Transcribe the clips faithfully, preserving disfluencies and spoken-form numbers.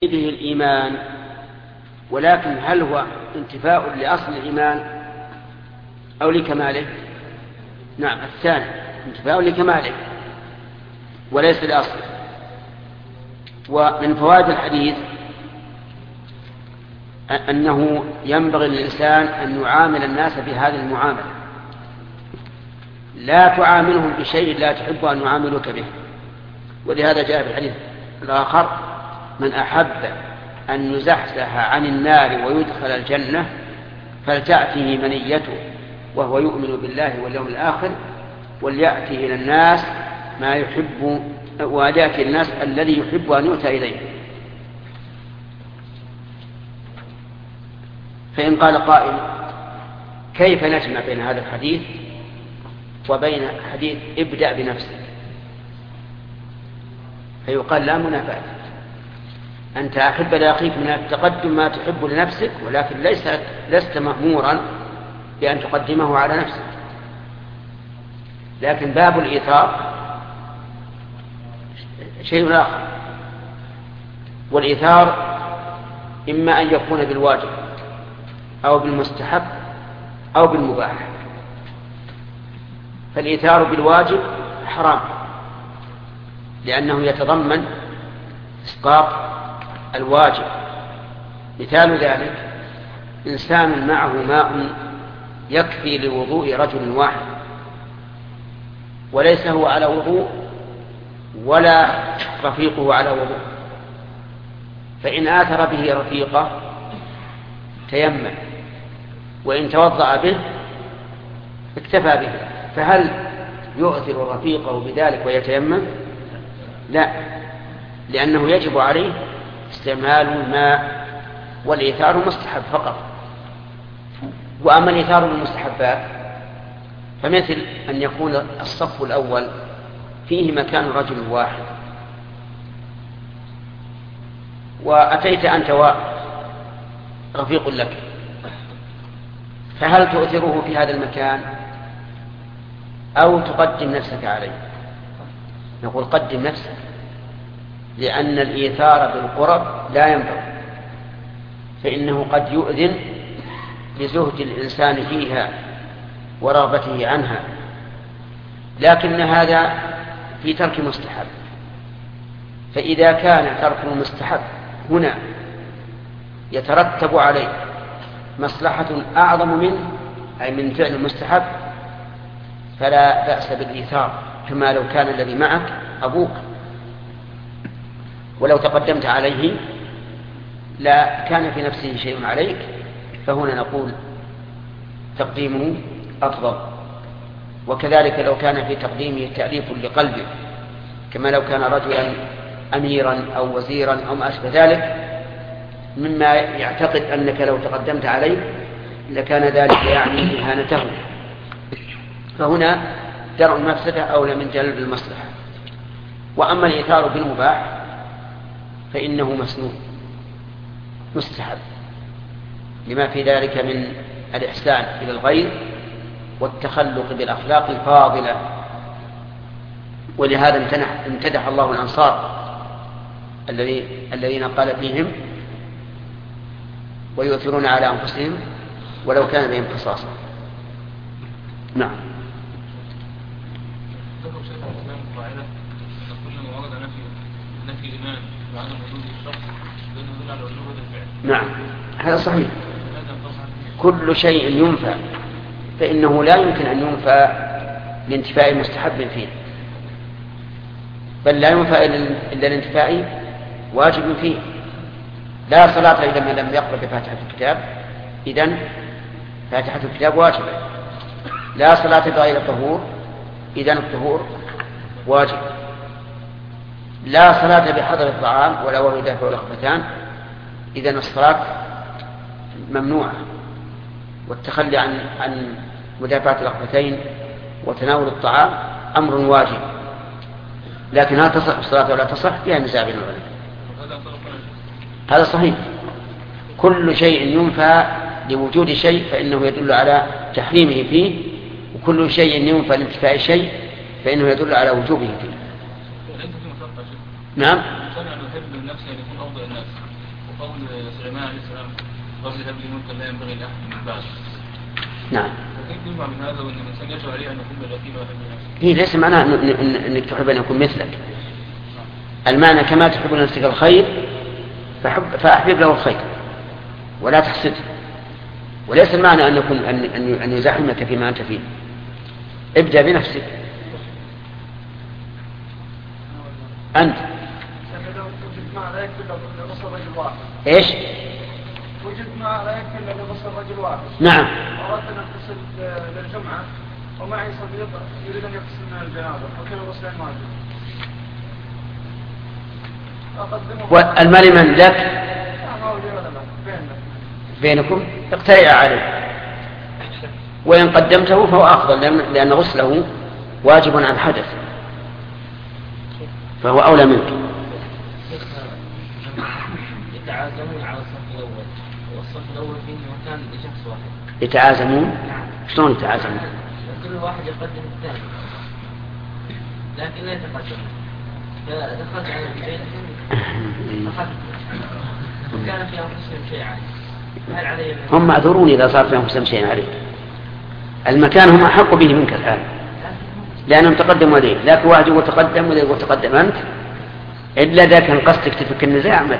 به الإيمان، ولكن هل هو انتفاء لأصل الإيمان أو لكماله؟ نعم، الثاني انتفاء لكماله وليس لأصله. ومن فوائد الحديث أنه ينبغي للإنسان أن يعامل الناس بهذه المعاملة، لا تعاملهم بشيء لا تحب أن يعاملوك به. ولهذا جاء في الحديث الآخر: من أحب أن يزحزح عن النار ويدخل الجنة فلتأته منيته وهو يؤمن بالله واليوم الآخر وليأتي إلى الناس ما يحب وليأتي الناس الذي يحب أن يؤتى إليه. فإن قال قائل: كيف نجمع بين هذا الحديث وبين حديث ابدأ بنفسك؟ فيقال: لا منافاة، أنت أحب لأخيك من التقدم ما تحب لنفسك، ولكن ليس لست مأمورا بأن تقدمه على نفسك. لكن باب الإيثار شيء آخر، والإيثار إما أن يكون بالواجب أو بالمستحب أو بالمباح. فالإيثار بالواجب حرام، لأنه يتضمن إسقاط الواجب. مثال ذلك: إنسان معه ماء يكفي لوضوء رجل واحد وليس هو على وضوء ولا رفيقه على وضوء، فإن آثر به رفيقه تيمم، وإن توضأ به اكتفى به. فهل يؤثر رفيقه بذلك ويتيمم؟ لا، لأنه يجب عليه استعمال الماء، والإيثار مستحب فقط. وأما الإيثار بالمستحبات فمثل أن يكون الصف الأول فيه مكان رجل واحد، وأتيت أنت ورفيق لك، فهل تؤثره في هذا المكان أو تقدم نفسك عليه؟ نقول: قدم نفسك، لأن الإيثار بالقرب لا ينبغي، فإنه قد يؤذن بزهد الإنسان فيها ورغبته عنها، لكن هذا في ترك مستحب. فإذا كان ترك المستحب هنا يترتب عليه مصلحة أعظم منه، أي من فعل المستحب، فلا بأس بالإيثار، كما لو كان الذي معك أبوك ولو تقدمت عليه لا كان في نفسه شيء عليك، فهنا نقول تقديمه أفضل. وكذلك لو كان في تقديمه تأليف لقلبه، كما لو كان رجلا أميرا أو وزيرا أو ما أشبه ذلك مما يعتقد أنك لو تقدمت عليه لكان ذلك يعني إهانته، فهنا درء المفسدة أولى من جلب المصلحة. وأما الإيثار بالمباح فإنه مسنون مستحب، لما في ذلك من الإحسان إلى الغير والتخلق بالأخلاق الفاضلة. ولهذا امتدح الله الأنصار الذين قال فيهم: ويؤثرون على أنفسهم ولو كان بهم خصاصة. نعم. نعم، هذا صحيح. كل شيء ينفى فإنه لا يمكن أن ينفى لانتفاء مستحب فيه، بل لا ينفى إلا لانتفاء واجب فيه. لا صلاة إذا ما لم يقرأ بفاتحة الكتاب، إذن فاتحة الكتاب واجبة. لا صلاة بغير طهور، إذن الطهور واجب. لا صلاة بحضر الطعام ولا وهو يدافع الأخبثان، إذن الصلاة ممنوعة. والتخلي عن عن مدافعة الأخبثين وتناول الطعام أمر واجب. لكن هل تصح الصلاة ولا تصح؟ فيها نزاع بين العلماء. هذا صحيح. كل شيء ينفى لوجود شيء فإنه يدل على تحريمه فيه، وكل شيء ينفى لانتفاء شيء فإنه يدل على وجوبه فيه. نعم. وقول سليمان عليه السلام رب هب لي ملكا لا ينبغي لاحد من بعد. نعم. وكيف يجمع من هذا وان الانسان يجب عليه ان يكون باليقين ويحب نفسه؟ هي ليس معناه انك تحب ان يكون مثلك. المعنى كما تحب لنفسك الخير فحب فاحبب له الخير ولا تحسده. وليس المعنى ان يكون ان ان يزاحمك فيما انت فيه. ابدا بنفسك انت. ايش؟ وجد ما لا يكفي الا ببصر رجل واحد. نعم. اردت ان اغتسل للجمعه ومعي صديق يريد ان يغتسل من الجنابه وكان غسلين واجب. والمال من لك؟ بينكم اقترع عليه، وإن قدمته فهو أفضل لأن غسله واجب عن حدث فهو أولى منك. يتعازمون على الصف الأول والصف الأول فيه مكان لشخص واحد. يتعازمون؟ شلون يتعازمون؟ كل واحد يقدم الثاني لكن لا يتقدم. فدخلت على البيت أخذت وكان في أنفسهم شيء عادي. هل علي هم معذورون إذا صار في أنفسهم شيء عليك. المكان هم أحق به منك الآن لأنهم تقدموا إليه، لكن واحد يقول تقدم ولا يقول تقدم أنت إلا ذا كان قصدك تفك النزاع عمل.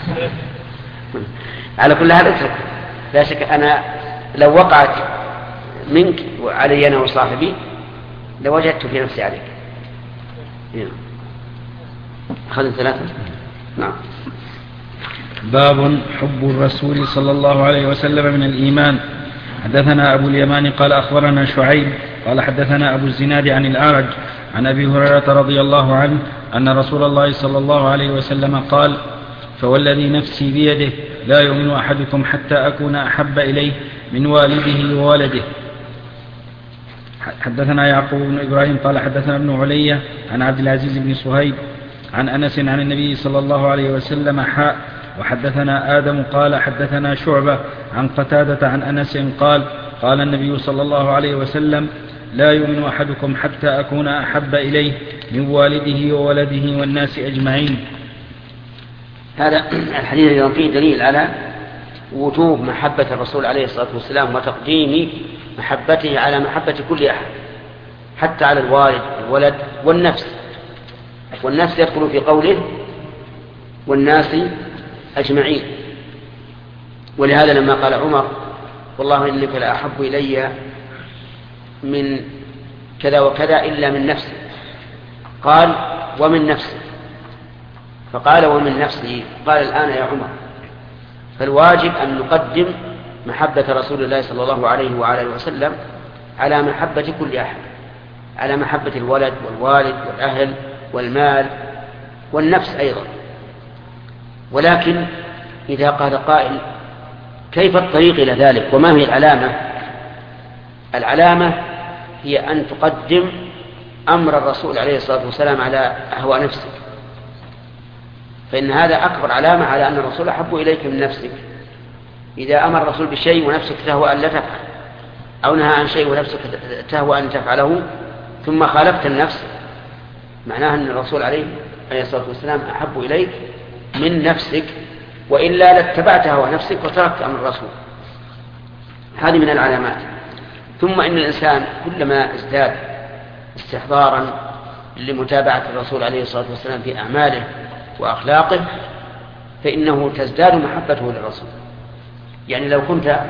على كل حال اترك. لا شك أنا لو وقعت منك وعلي أنا وصاحبي لوجدت في نفسي عليك. أخذ ثلاثة. نعم. باب حب الرسول صلى الله عليه وسلم من الإيمان. حدثنا أبو اليمان قال أخبرنا شعيب قال حدثنا أبو الزناد عن الأعرج عن أبي هريرة رضي الله عنه أن رسول الله صلى الله عليه وسلم قال فوالذي نفسي بيده لا يؤمن أحدكم حتى أكون أحب إليه من والده وولده. حدثنا يعقوب بن إبراهيم قال حدثنا ابن علية عن عبد العزيز بن صهيب عن أنس عن النبي صلى الله عليه وسلم حاء وحدثنا آدم قال حدثنا شعبة عن قتادة عن أنس قال قال النبي صلى الله عليه وسلم لا يؤمن أحدكم حتى أكون أحب إليه من والده وولده والناس أجمعين. هذا الحديث أيضا فيه دليل على وجوب محبة الرسول عليه الصلاة والسلام وتقديم محبته على محبة كل أحد حتى على الوالد والولد والنفس. والنفس يدخل في قوله والناس أجمعين. ولهذا لما قال عمر والله إنك لأحب إلي من كذا وكذا إلا من نفسي قال ومن نفسي فقال ومن نفسي قال الآن يا عمر. فالواجب أن نقدم محبة رسول الله صلى الله عليه وعلى اله وسلم على محبة كل أحد، على محبة الولد والوالد والأهل والمال والنفس أيضا. ولكن إذا قال قائل كيف الطريق إلى ذلك وما هي العلامة؟ العلامة هي أن تقدم أمر الرسول عليه الصلاة والسلام على هوى نفسك، فإن هذا أكبر علامة على أن الرسول أحب إليك من نفسك. إذا أمر الرسول بشيء ونفسك تهوى أن لا تفعل أو نهى عن شيء ونفسك تهوى أن تفعله ثم خالفت النفس معناها أن الرسول عليه الصلاة والسلام أحب إليك من نفسك، وإلا لاتبعت هوى نفسك وتركت أمر الرسول. هذه من العلامات. ثم إن الإنسان كلما ازداد استحضارا لمتابعة الرسول عليه الصلاة والسلام في أعماله وأخلاقه فإنه تزداد محبته للرسول. يعني لو كنت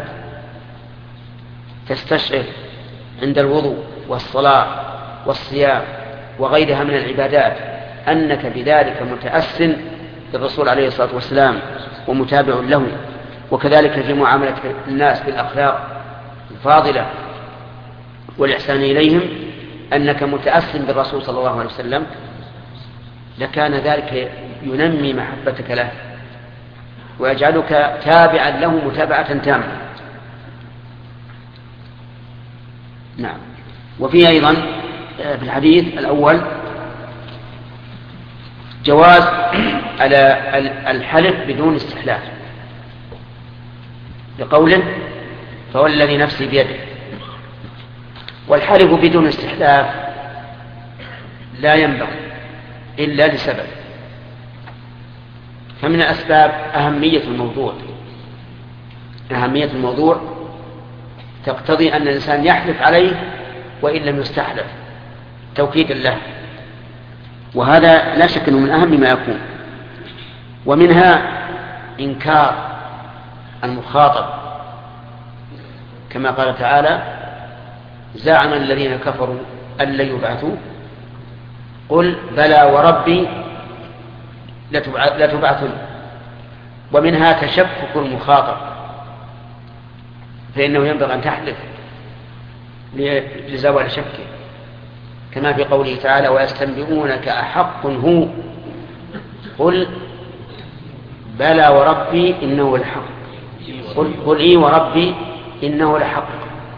تستشعر عند الوضوء والصلاة والصيام وغيرها من العبادات أنك بذلك متأسن بالرسول عليه الصلاة والسلام ومتابع له، وكذلك في معاملة الناس بالأخلاق الفاضلة والإحسان إليهم أنك متأسن بالرسول صلى الله عليه وسلم، لكان ذلك ينمي محبتك له ويجعلك تابعا له متابعة تامة. نعم. وفي أيضا في الحديث الأول جواز على الحلف بدون استحلاف بقوله فوالذي نفسي بيده. والحلف بدون استحلاف لا ينبغي إلا لسبب، فمن الأسباب أهمية الموضوع. أهمية الموضوع تقتضي أن الإنسان يحلف عليه وإن لم يستحلف توكيدا له، وهذا لا شك أنه من أهم ما يكون. ومنها إنكار المخاطب كما قال تعالى: زعم الذين كفروا أن لن يبعثوا قل بلى وربي لتبعثن. ومنها تشكك المخاطب، فإنه ينبغي أن تحلف لزوال شكه، كما في قوله تعالى: ويستنبئونك أحق هو قل بلى وربي إنه الحق قل, قل إي وربي إنه لحق.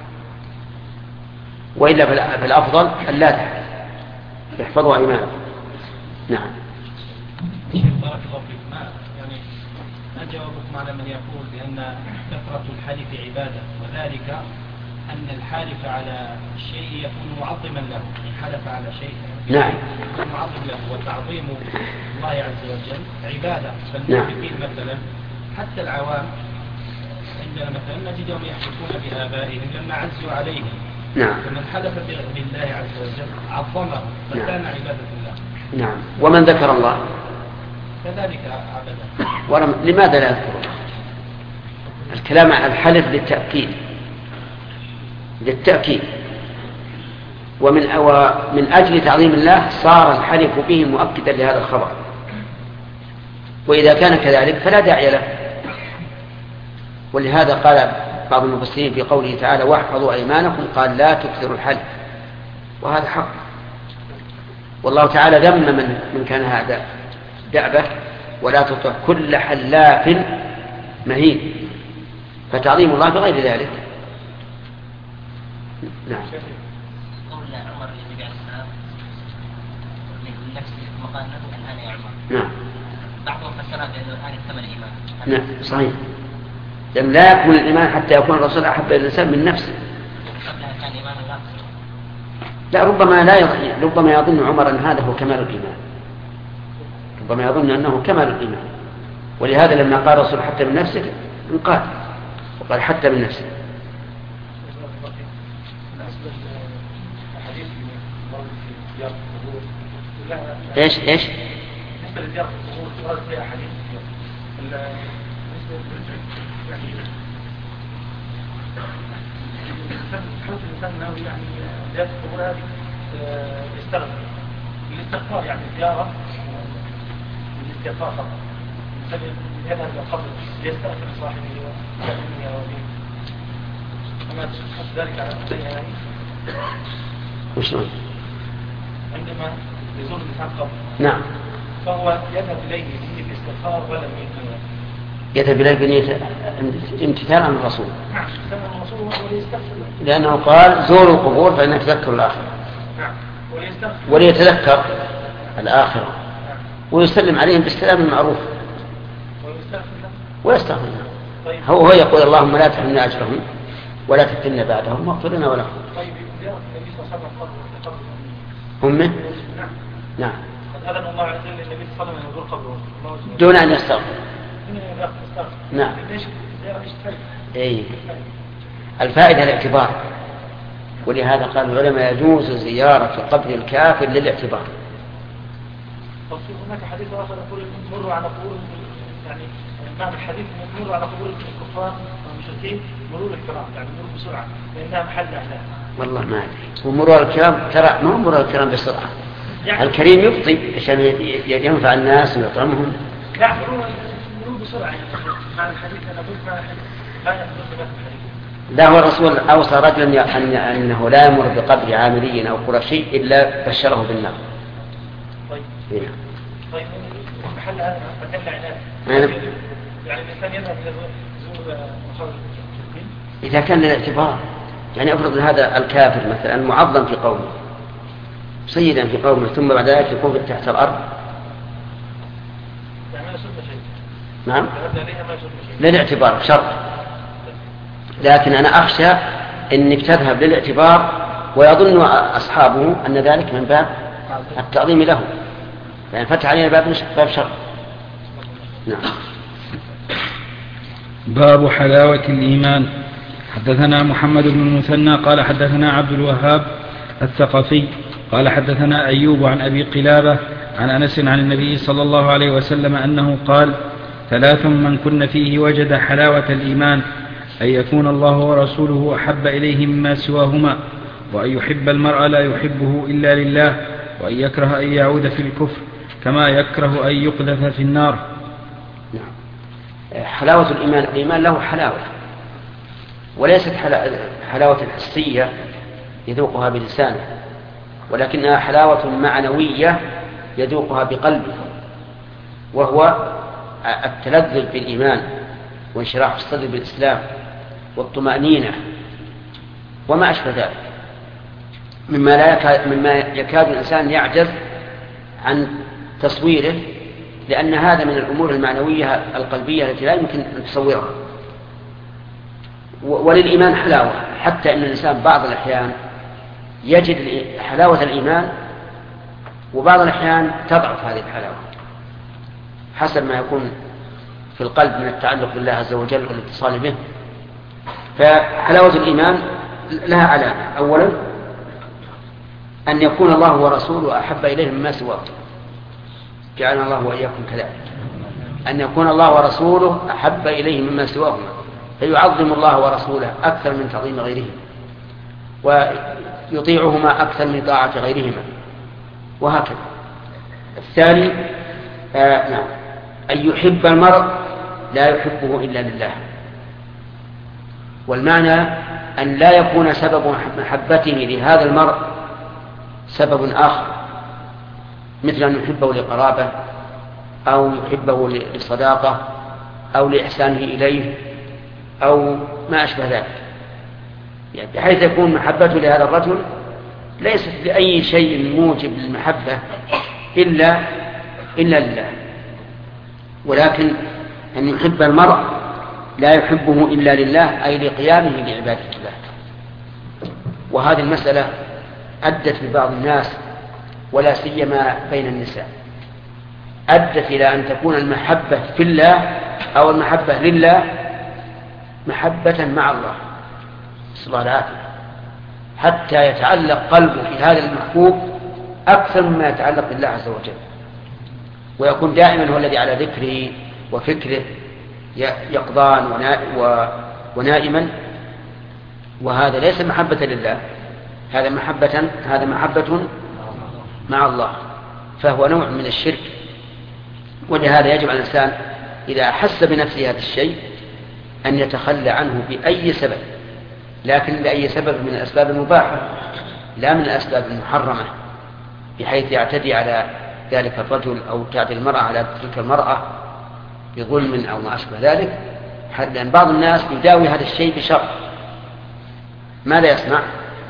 وإلا فالأفضل أن لا تحلف، يحفظوا أيمانهم. نعم. بارك الله فيك. ما يعني ما جوابكم على من يقول بأن كثرة الحلف عبادة، وذلك أن الحالف على الشيء يكون معظما له، إن حلف على شيء نعم يكون معظم له، وتعظيم الله عز وجل عبادة. نعم. فالمشركين مثلا حتى العوام عندنا مثلا نجدهم يحلفون بآبائهم لما عزوا عليهم. نعم. فمن حلف بالله عز وجل عظمه فكان نعم. عبادة الله. نعم. ومن ذكر الله كذلك عبده. ورم... لماذا لا يذكره؟ الكلام عن الحلف للتأكيد للتأكيد ومن ومن أجل تعظيم الله صار الحلف به مؤكدا لهذا الخبر، وإذا كان كذلك فلا داعي له. ولهذا قال بعض المفسرين في قوله تعالى: واحفظوا أيمانكم، قال لا تكثروا الحلف، وهذا حق. والله تعالى ذم من, من كان هذا دعبه: ولا تطع كل حلاف مهين. فتعظيم الله بغير ذلك. نعم. قول عمر للنبي عليه السلام من نفسه ثم قال له الآن يا عمر. نعم. بعضهم فسرها بأنه الآن اكتمل الإيمان. نعم صحيح. لأن لا يكون الإيمان حتى يكون الرسول أحب إلى الإنسان من نفسه. قبلها كان إيمان الله. لا، ربما لا يظن ربما يظن عمر أن هذا هو كمال الإيمان، ربما يظن أنه كمال الإيمان، ولهذا لما قال الرسول حتى من نفسك انقاد وقال حتى من نفسك. ايش ايش بالنسبه لزياره القبور ورد فيها حديث بالنسبه يعني حرص الانسان انه يعني زياره القبور هذه يستغفر الاستغفار، يعني زياره الاستغفار فقط. الانسان يذهب الى القبر ليستغفر صاحبه ويأمنه وبه، كما تشخص ذلك على الدنيا يعني. وشلون؟ عندما يزور الانسان قبر نعم فهو يذهب إليه بنية الاستغفار ولا بنية يذهب إليه بنية امتثال عن الرسول. نعم سمع الرسول وليستغفر له، لأنه قال: زوروا القبور فإنها تذكر الآخرة. نعم وليستغفر وليتذكر الآخرة. نعم. ويسلم عليهم بالسلام المعروف ويستغفر له ويستغفر له. طيب. هو هو يقول: اللهم لا تحرمنا أجرهم ولا تفتنا بعدهم واغفر لنا ولهم. طيب زيارة النبي صلى الله عليه وسلم قبر أمه؟ نعم نعم. قد أذن الله عز وجل للنبي صلى الله عليه وسلم يزور قبره دون أن يستغفر. يستغفر. نعم. ليش زيارة ايش تفرق؟ أي الفائدة الاعتبار، ولهذا قال العلماء: يجوز زيارة قبر الكافر للاعتبار. طب هناك حديث آخر يقول: مروا على قبور، يعني معنى الحديث مروا على قبور الكفار والمشركين مرور الكرام، يعني مرور بسرعة لأنها محل أهلها. والله ما أدري. ومرور الكرام ترى ما هو مرور الكرام بسرعة، يعني الكريم يبطي عشان ينفع الناس ويطعمهم. لا مرور مرور بسرعة، يعني معنى الحديث أنا قلت معنى الحديث لا يحدث بهذا الحديث. لا، هو الرسول أوصى رجلا أن أنه لا يمر بقبر عامري أو قرشي إلا بشره بالنار. طيب. هنا. طيب محل هذا محل عناد. أنا... يعني الإنسان يذهب إلى زور مخرج المشركين. إذا كان للاعتبار، يعني أفرض هذا الكافر مثلا معظم في قومه، سيدا في قومه، ثم بعد ذلك يكون تحت الأرض. يعني ما يصير شيء. نعم. هذا ليه ما يصير شيء. للاعتبار شرط. لكن أنا أخشى أنك تذهب للاعتبار ويظن أصحابه أن ذلك من باب التعظيم له، يعني فتح علينا باب باب شر. نعم. باب حلاوة الإيمان. حدثنا محمد بن المثنى قال حدثنا عبد الوهاب الثقفي قال حدثنا أيوب عن أبي قلابة عن أنس عن النبي صلى الله عليه وسلم أنه قال: ثلاث من كن فيه وجد حلاوة الإيمان: أن يكون الله ورسوله أحب إليه مما سواهما، وأن يحب المرء لا يحبه إلا لله، وأن يكره أن يعود في الكفر كما يكره أن يقذف في النار. نعم. حلاوة الإيمان، الإيمان له حلاوة، وليست حلاوة حسية يذوقها بلسانه، ولكنها حلاوة معنوية يذوقها بقلبه، وهو التلذذ بالإيمان وانشراح الصدر بالإسلام والطمأنينة وما أشبه ذلك، مما, لا يكاد مما يكاد الإنسان يعجز عن تصويره، لأن هذا من الأمور المعنوية القلبية التي لا يمكن أن تصورها. وللإيمان حلاوة، حتى أن الإنسان بعض الأحيان يجد حلاوة الإيمان، وبعض الأحيان تضعف هذه الحلاوة حسب ما يكون في القلب من التعلق بالله عز وجل والاتصال به. فحلاوة الإيمان لها علامة: أولا أن يكون الله ورسوله أحب إليه مما سواه، جعلنا الله وإياكم كذلك، أن يكون الله ورسوله أحب إليه مما سواهما، فيعظم الله ورسوله أكثر من تعظيم غيرهما، ويطيعهما أكثر من طاعة غيرهما، وهكذا. الثاني آه نعم أن يحب المرء لا يحبه إلا لله، والمعنى أن لا يكون سبب محبته لهذا المرء سبب آخر، مثل أن يحبه لقرابة، أو يحبه لصداقة، أو لإحسانه إليه، أو ما أشبه ذلك، يعني بحيث يكون محبته لهذا الرجل ليست لأي شيء موجب للمحبة إلا إلا لله، ولكن أن يحب المرء لا يحبه إلا لله، أي لقيامه بعبادة الله. وهذه المسألة أدت لبعض الناس ولا سيما بين النساء، أدت إلى أن تكون المحبة في الله أو المحبة لله محبة مع الله، صلى الله العافية، حتى يتعلق قلبه في هذا المحبوب أكثر مما يتعلق بالله عز وجل، ويكون دائما هو الذي على ذكره وفكره يقظان ونائما، وهذا ليس محبة لله، هذا محبة هذا محبة مع الله، فهو نوع من الشرك. ولهذا يجب على الإنسان إذا أحس بنفسه هذا الشيء أن يتخلى عنه بأي سبب، لكن بأي سبب من الأسباب المباحة، لا من الأسباب المحرمة، بحيث يعتدي على ذلك الرجل أو تعدي المرأة على تلك المرأة بظلم أو ما أشبه ذلك. لأن بعض الناس يداوي هذا الشيء بشر، ماذا يصنع؟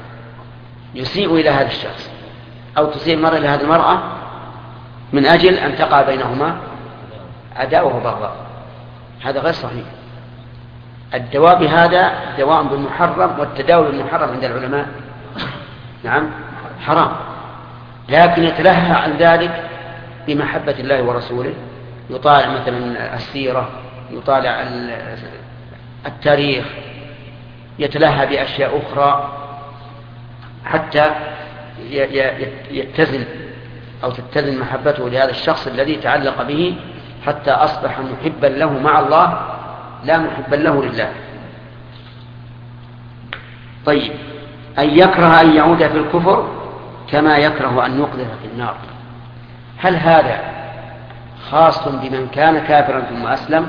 يسيء إلى هذا الشخص، أو تسيء المرأة إلى هذه المرأة من أجل أن تقع بينهما عداوة وبغضاء. هذا غير صحيح. الدواء بهذا دواء بالمحرم، والتداوي بالمحرم عند العلماء نعم حرام، لكن يتلهى عن ذلك بمحبة الله ورسوله، يطالع مثلا السيرة، يطالع التاريخ، يتلهى بأشياء أخرى حتى يتزن أو تتزن محبته لهذا الشخص الذي تعلق به، حتى أصبح محبا له مع الله لا محبا له لله. طيب، أن يكره أن يعود في الكفر كما يكره أن يقذف في النار. هل هذا خاص بمن كان كافرا ثم أسلم،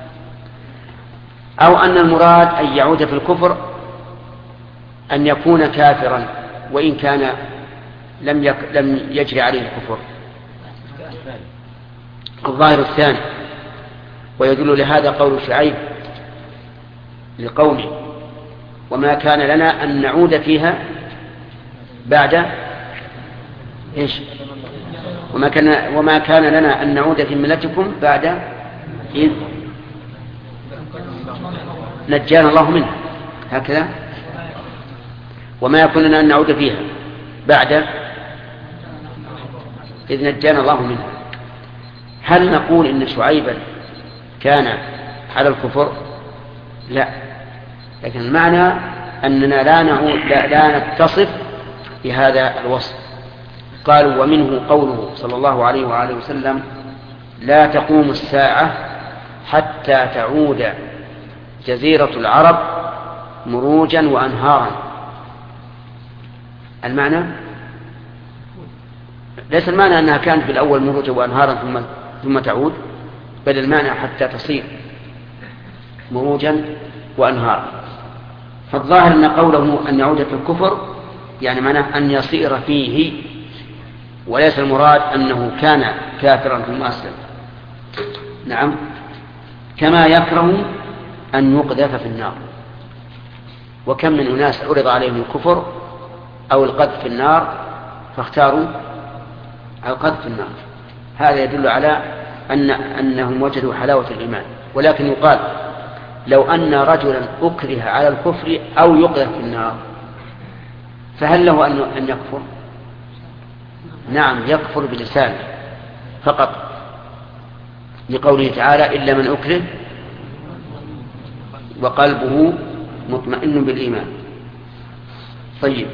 أو أن المراد أن يعود في الكفر أن يكون كافرا وإن كان لم, يك... لم يجري عليه الكفر؟ الظاهر الثاني، ويدل لهذا قول شعيب لقومه: وما كان لنا أن نعود فيها بعد إيش؟ وما كان, وما كان لنا أن نعود في ملتكم بعد إذ نجانا الله منها، هكذا. وما يكون لنا أن نعود فيها بعد إذ نجانا الله منها. هل نقول إن شعيبا كان على الكفر لا، لكن المعنى أننا لا, لا, لا نتصف بهذا الوصف. قالوا ومنه قوله صلى الله عليه وآله وسلم لا تقوم الساعة حتى تعود جزيرة العرب مروجا وأنهارا. المعنى ليس المعنى أنها كانت بالأول مروجا وأنهارا ثم, ثم تعود، بل المعنى حتى تصير مروجا وأنهارا. فالظاهر أن قوله أن يعود في الكفر يعني معناه أن يصير فيه، وليس المراد أنه كان كافرا ثم أسلم. نعم، كما يكره أن يقذف في النار. وكم من أناس عرض عليهم الكفر أو القذف في النار فاختاروا القذف في النار. هذا يدل على أن أنهم وجدوا حلاوة الإيمان. ولكن يقال لو أن رجلا أكره على الكفر أو يقذف في النار فهل له أن يكفر؟ نعم، يكفر بلسانه فقط، لقوله تعالى إلا من أكره وقلبه مطمئن بالإيمان. طيب،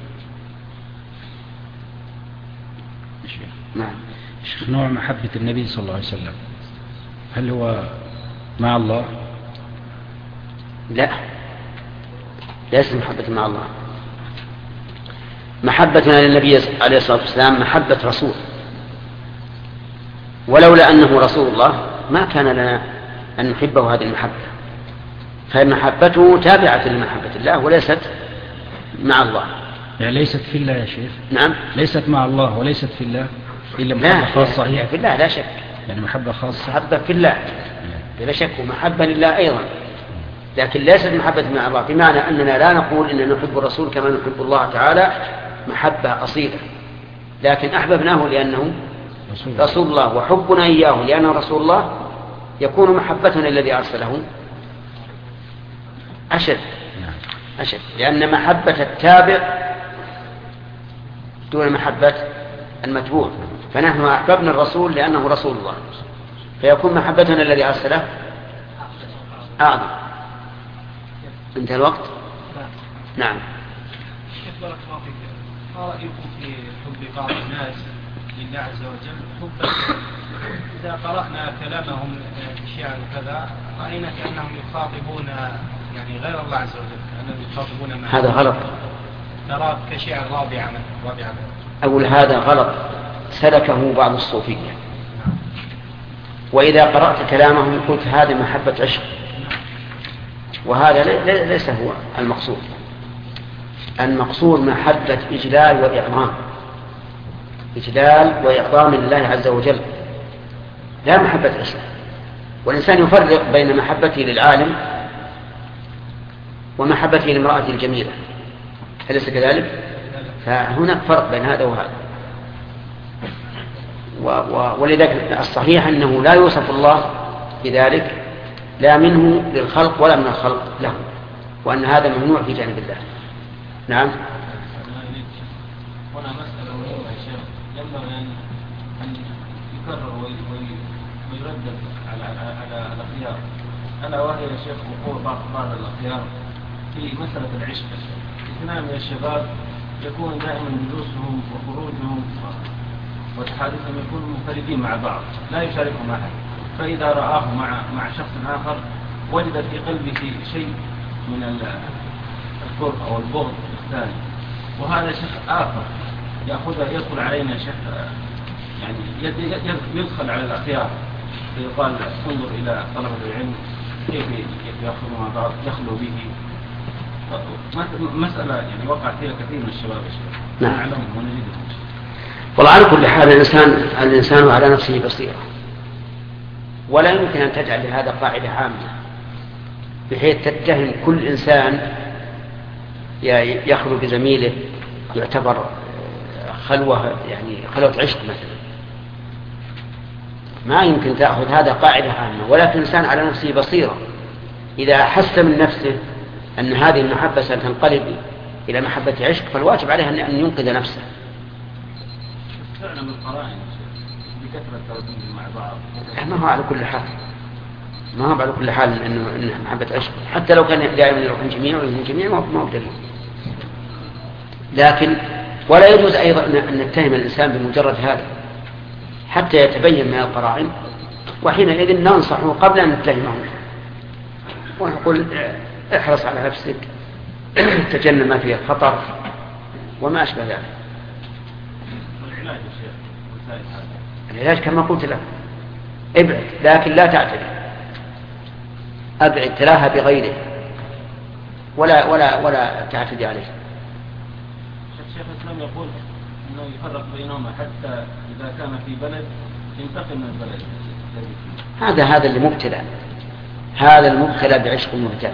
نعم. نوع محبة النبي صلى الله عليه وسلم هل هو مع الله؟ لا، ليس محبة مع الله. محبتنا للنبي عليه الصلاة والسلام محبة رسول، ولولا أنه رسول الله ما كان لنا أن نحبه هذه المحبة، فمحبته تابعة لمحبة الله وليست مع الله. يعني ليست في الله يا شيخ؟ نعم، ليست مع الله وليست في الله إلا محبة خاصة. لا في الله لا شك، يعني محبة خاصة، محبة في الله لا شك، ومحبة لله أيضا، لكن ليست محبة مع الله، بمعنى أننا لا نقول إننا نحب الرسول كما نحب الله تعالى محبة أصيلة، لكن أحببناه لأنه رسول, رسول الله، وحبنا إياه لأنه رسول الله يكون محبتنا الذي أرسله أشد أشد، لأن محبة التابع دون محبة المتبوع. فنحن أحببنا الرسول لأنه رسول الله، فيكون محبتنا الذي أرسله أعظم. انتهى الوقت. نعم. بارك الله فيك، ما رأيكم في حب بعض الناس لله عز وجل حبا إذا قرأنا كلامهم شيعا وكذا رأينا كأنهم يخاطبون يعني غير الله عز وجل، كأنهم يخاطبون مع هذا غلط. نرى كشيعر رابعا رابعا أقول هذا غلط سلكه بعض الصوفية، وإذا قرأت كلامهم قلت هذه محبة عشق، وهذا ليس هو المقصود. المقصود محبة إجلال وإعظام، إجلال وإعظام لله عز وجل، لا محبة عشق. والإنسان يفرق بين محبته للعالم ومحبته لامرأته الجميلة، أليس كذلك؟ فهناك فرق بين هذا وهذا. ولذلك الصحيح أنه لا يوصف الله بذلك لا منه للخلق ولا من الخلق له، وأن هذا ممنوع في جانب الله. نعم. هنا مسألة مهمة يا شيخ، ينبغي أن يكرر ويردد على على الأخيار، ألا وهي يا شيخ وقوع بعض بعض الأخيار في مسألة العشق. اثنان من الشباب يكون دائما جلوسهم وخروجهم وتحادثهم يكونوا منفردين مع بعض، لا يشاركهم أحد، فإذا رآه مع مع شخص آخر وجد في قلبه شيء من الكره أو البغض الثاني، وهذا شيخ آخر يأخذ يدخل علينا شيخ، يعني يدخل على الأخيار فيقال انظر إلى طلبة العلم كيف يأخذوا مع بعض يخلو به. مسألة يعني وقع فيها كثير من الشباب يا شيخ. نعم. نعلمهم ونجدهم. والله على كل حال الإنسان الإنسان على نفسه بصيرة، ولا يمكن أن تجعل لهذا قاعدة عامة بحيث تتهم كل إنسان يخلو بزميله يعتبر خلوة، يعني خلوة عشق مثلا. ما يمكن تأخذ هذا قاعدة عامة، ولكن الإنسان على نفسه بصيرة. إذا حس من نفسه أن هذه المحبة ستنقلب إلى محبة عشق فالواجب عليه أن ينقذ نفسه. فعلا من القرائن بكثرة التردد مع بعض. ما هو على كل حال ما هو على كل حال إنه إنه محبة عشق، حتى لو كان دائما يروحون جميع ويروحون جميع ما هو دليل. لكن ولا يجوز أيضا أن نتهم الإنسان بمجرد هذا حتى يتبين من القرائن، وحينئذ ننصحه قبل أن نتهمه ونقول احرص على نفسك، تجنب ما فيه الخطر وما أشبه ذلك. العلاج كما قلت لك ابعد، لكن لا تعتدي، أبعد تلاها بغيره ولا ولا ولا تعتدي عليه. الشيخ الإسلام يقول أنه يفرق بينهما حتى إذا كان في بلد ينتقل من البلد. هذا هذا اللي مبتلى، هذا المبتلى بعشق المبتلى.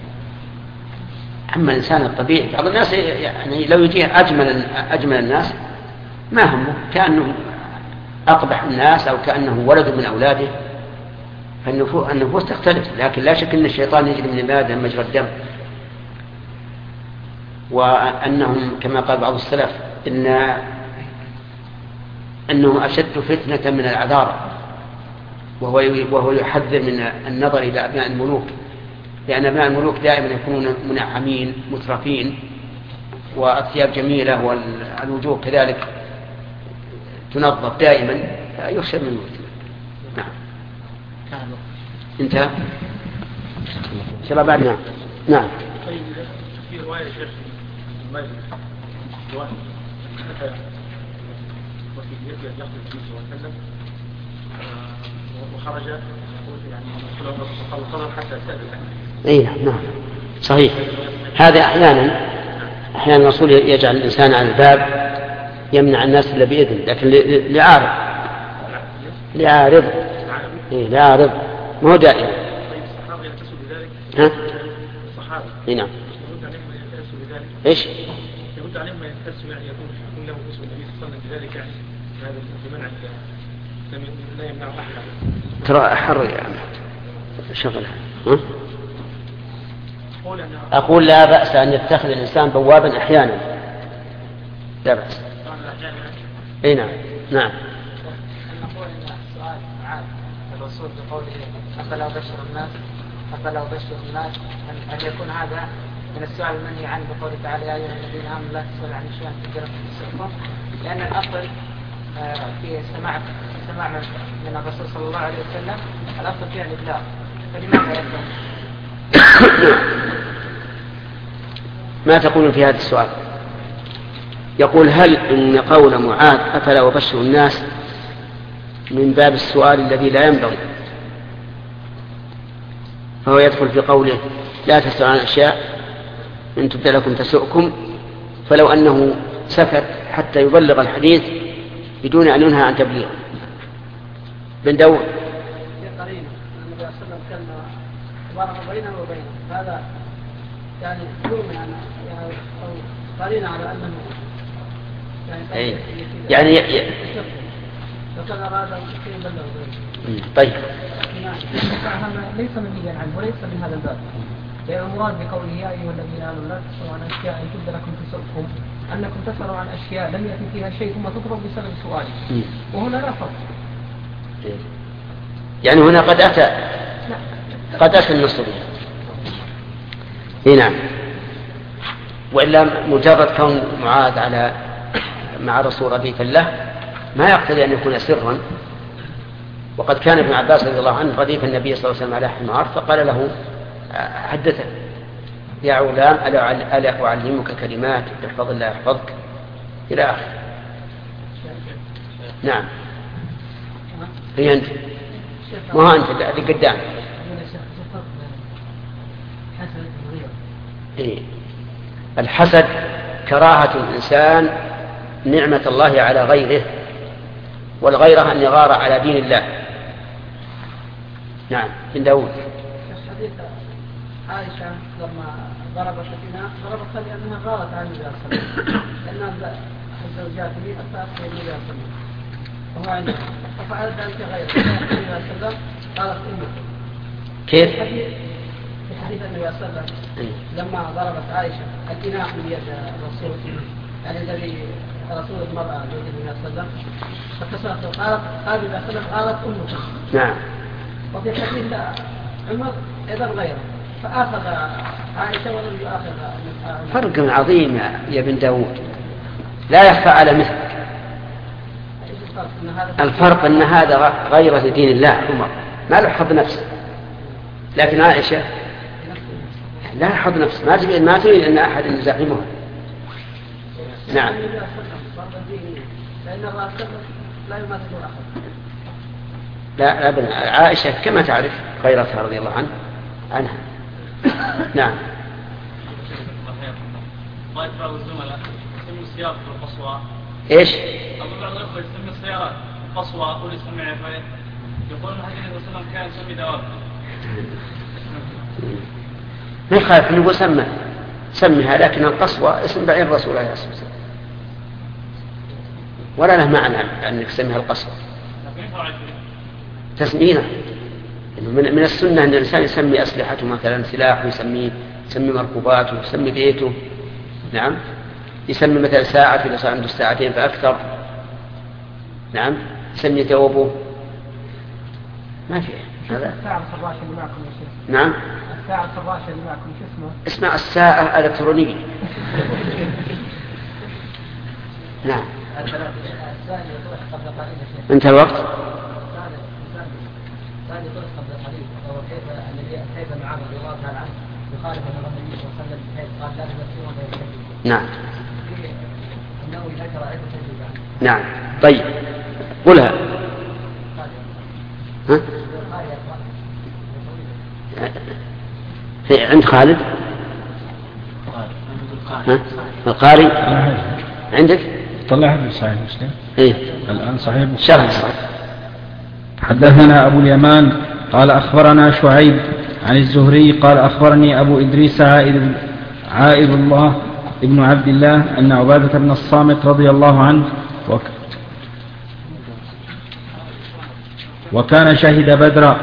أما الإنسان الطبيعي بعض الناس يعني لو يجيه أجمل أجمل الناس ما همه، كأنه أقبح الناس أو كأنه ولد من أولاده، فالنفوس تختلف. لكن لا شك أن الشيطان يجري من الآدم مجرى الدم، وأنهم كما قال بعض السلف إن أنهم أشد فتنة من العذارى، وهو وهو يحذر من النظر إلى أبناء الملوك، لأن أبناء الملوك دائما يكونون منعمين مترفين والثياب جميلة والوجوه كذلك تنظف دائما، يخشى من الفتنة. نعم انتهى إن شاء الله بعد. نعم نعم. طيب في رواية شيخ المجلس واحد أتى وفي يده يقضي النبي صلى الله عليه وسلم وخرج يعني خلصنا حتى استأذن. اي نعم صحيح. هذا احيانا احيانا الرسول يجعل الانسان على الباب يمنع الناس الا باذن، لكن لعارض لعارض اي لعارض ما هو دائما. طيب الصحابه يلتسوا بذلك؟ ها الصحابه اي نعم. يرد عليهم ما يلتسوا بذلك؟ ايش؟ يرد عليهم ما يلتسوا يعني يكون يكون له اسم النبي صلى الله عليه وسلم بذلك، يعني هذا بمنع لا يمنع احد. ترى حر يعني شغلها. ها؟ أقول, أقول لا بأس أن يتخذ الإنسان بوابا أحيانا، لا بأس. أي نعم نعم. نقول إن السؤال معاد الرسول بقوله أفلا أبشر الناس أفلا أبشر الناس أن يكون هذا من السؤال المنهي عنه بقوله تعالى يا أيها الذين آمنوا لا تسألوا عن شيء تجربوا تسألكم، لأن الأصل في سماع سماع من الرسول صلى الله عليه وسلم الأصل فيها الإبلاغ، فلماذا يفهم؟ ما تقول في هذا السؤال؟ يقول هل إن قول معاذ أفلا أبشر الناس من باب السؤال الذي لا ينبغي، فهو يدخل في قوله لا تسألوا عن أشياء إن تبد لكم تسؤكم، فلو أنه سكت حتى يبلغ الحديث بدون أن ينهى عن تبليغه. بن داود قرينه النبي صلى الله عليه وسلم كان ضرب بينه وبينه، هذا يعني يوم يعني أو قرينه على أنه يعني يعني ي... وكان أراد أن يبلغ بينه. طيب هذا ليس منهيا عنه وليس من هذا الباب، لأن المراد بقوله يا أيها الذين آمنوا لا تسألوا عن أشياء إن تبد لكم تسؤكم، أنكم تسألوا عن أشياء لم يأتي فيها شيء ثم تطلب بسبب سؤاله، وهنا لا فرق. يعني هنا قد أتى قد أتى النص به. نعم. وإلا مجرد كون معاذ على مع رسول رديفا له ما يقتضي أن يكون سرا، وقد كان ابن عباس رضي الله عنه رديف النبي صلى الله عليه وسلم على حمار فقال له حدثه يا غلام ألا أعلمك كلمات احفظ الله يحفظك إلى آخر. نعم هي أنت ما هو أنت اللي قدام. إيه؟ الحسد كراهة الإنسان نعمة الله على غيره، والغيرة أن يغار على دين الله. نعم بن داود. حديث عائشة لما ضربت فينا ضربتها لأنها غارت عن النبي صلى الله عليه وسلم، لأن الزوجات لي أتأثر النبي صلى الله عليه وسلم وهو عنده، ففعلت ذلك غيره النبي صلى الله عليه وسلم قالت أمك. كيف؟ في حديث النبي صلى الله عليه وسلم لما ضربت عائشة الإناء من يد الرسول، يعني الذي رسول المرأة يد النبي صلى الله عليه وسلم فكسرته، قالت قال النبي صلى الله عليه وسلم قالت أمك. نعم. وفي حديث عمر أيضا غيره، فآخذ عائشة ولم يؤاخذ. فرق عظيم يا ابن داود، لا يخفى على مثلك. الفرق أن هذا غير لدين الله عمر ما له حظ نفسه، لكن عائشة لا حظ نفسه، ما تريد ما تريد أن أحد يزاحمها. نعم. لا لا عائشة كما تعرف غيرتها رضي الله عنه عنها. نعم. ما يتبع الزملاء يسمي السيارة القصوى. ايش؟ أقول بعض الأخوة يسمي السيارات القصوى أقول يسمي عفاية. يقول النبي صلى الله عليه وسلم كان يسمي دواب. ما يخالف انه سمى سميها، لكن القصوى اسم بعير الرسول عليه الصلاة والسلام، ولا له معنى انك تسميها القصوى. تسمينا من السنة ان الانسان يسمي اسلحته مثلا سلاح، ويسمي يسمي مركوباته، ويسمي بيته. نعم. يسمي مثلا ساعة إذا صار عنده ساعتين فأكثر. نعم. يسمي ثوبه. ما في هذا. الساعة الفراشة اللي معكم يا شيخ. نعم. الساعة الفراشة اللي معكم شو اسمه؟ اسمها الساعة الإلكترونية. نعم. انتهى الوقت. نعم. نعم. طيب قلها. ها؟ في عند خالد. ها؟ القاري عندك؟ طلعها في صحيح مسلم. ايه الآن صحيح شرح صحيح. حدثنا أبو اليمان قال أخبرنا شعيب عن الزهري قال أخبرني أبو إدريس عائد عائد الله ابن عبد الله أن عبادة بن الصامت رضي الله عنه وك وكان شهد بدرا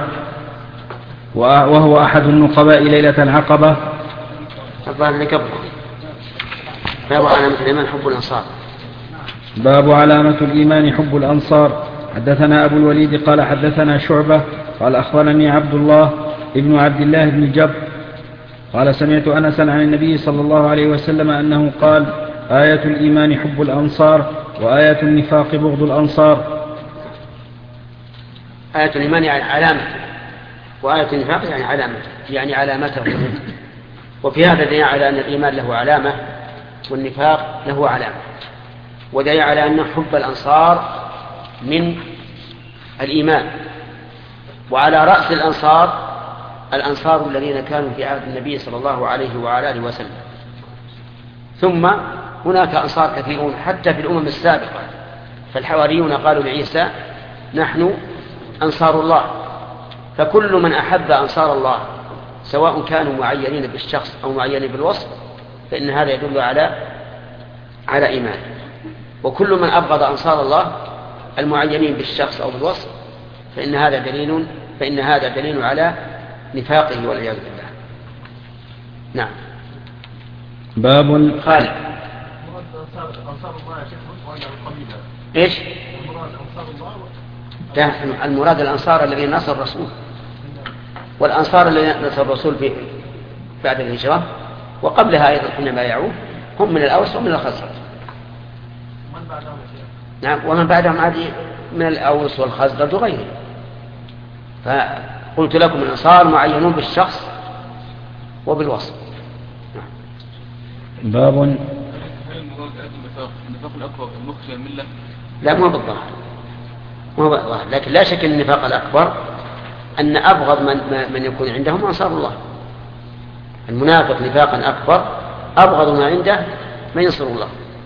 وهو أحد النقباء ليلة العقبة. الظاهر اللي قبله باب علامة الإيمان حب الأنصار. باب علامة الإيمان حب الأنصار. حدثنا أبو الوليد قال حدثنا شعبة قال أخبرني عبد الله ابن عبد الله بن جبر قال سمعت أنسا عن النبي صلى الله عليه وسلم أنه قال آية الإيمان حب الأنصار وآية النفاق بغض الأنصار. آية الإيمان يعني علامة، وآية النفاق يعني علامة يعني علامته. وفي هذا دليل على أن الإيمان له علامة والنفاق له علامة، ودليل على أن حب الأنصار من الإيمان. وعلى رأس الأنصار الأنصار الذين كانوا في عهد النبي صلى الله عليه وعلى آله وسلم، ثم هناك أنصار كثيرون حتى في الأمم السابقة. فالحواريون قالوا لعيسى نحن أنصار الله. فكل من أحب أنصار الله سواء كانوا معينين بالشخص أو معينين بالوصف فإن هذا يدل على على إيمان. وكل من أبغض أنصار الله المعينين بالشخص أو بالوصف فإن هذا دليل فإن هذا دليل على نفاقه والعياذ بالله. نعم. باب خالد. ايش؟ المراد الأنصار الذين نصر الرسول، والأنصار الذين نصر الرسول في بعد الهجرة وقبلها أيضا حينما يعود هم من الأوس ومن الخزرج. نعم. ومن بعدهم عادي من الأوس والخزرج وغيره. فقلت لكم الأنصار معينون بالشخص وبالوصف. نعم. باب النفاق الأكبر المخفي الملة. لا مو بالضبط مو بالضبط، لكن لا شك أن النفاق الأكبر أن أبغض من, من يكون عندهم أنصار الله. المنافق نفاقا أكبر أبغض ما عنده من ينصر الله.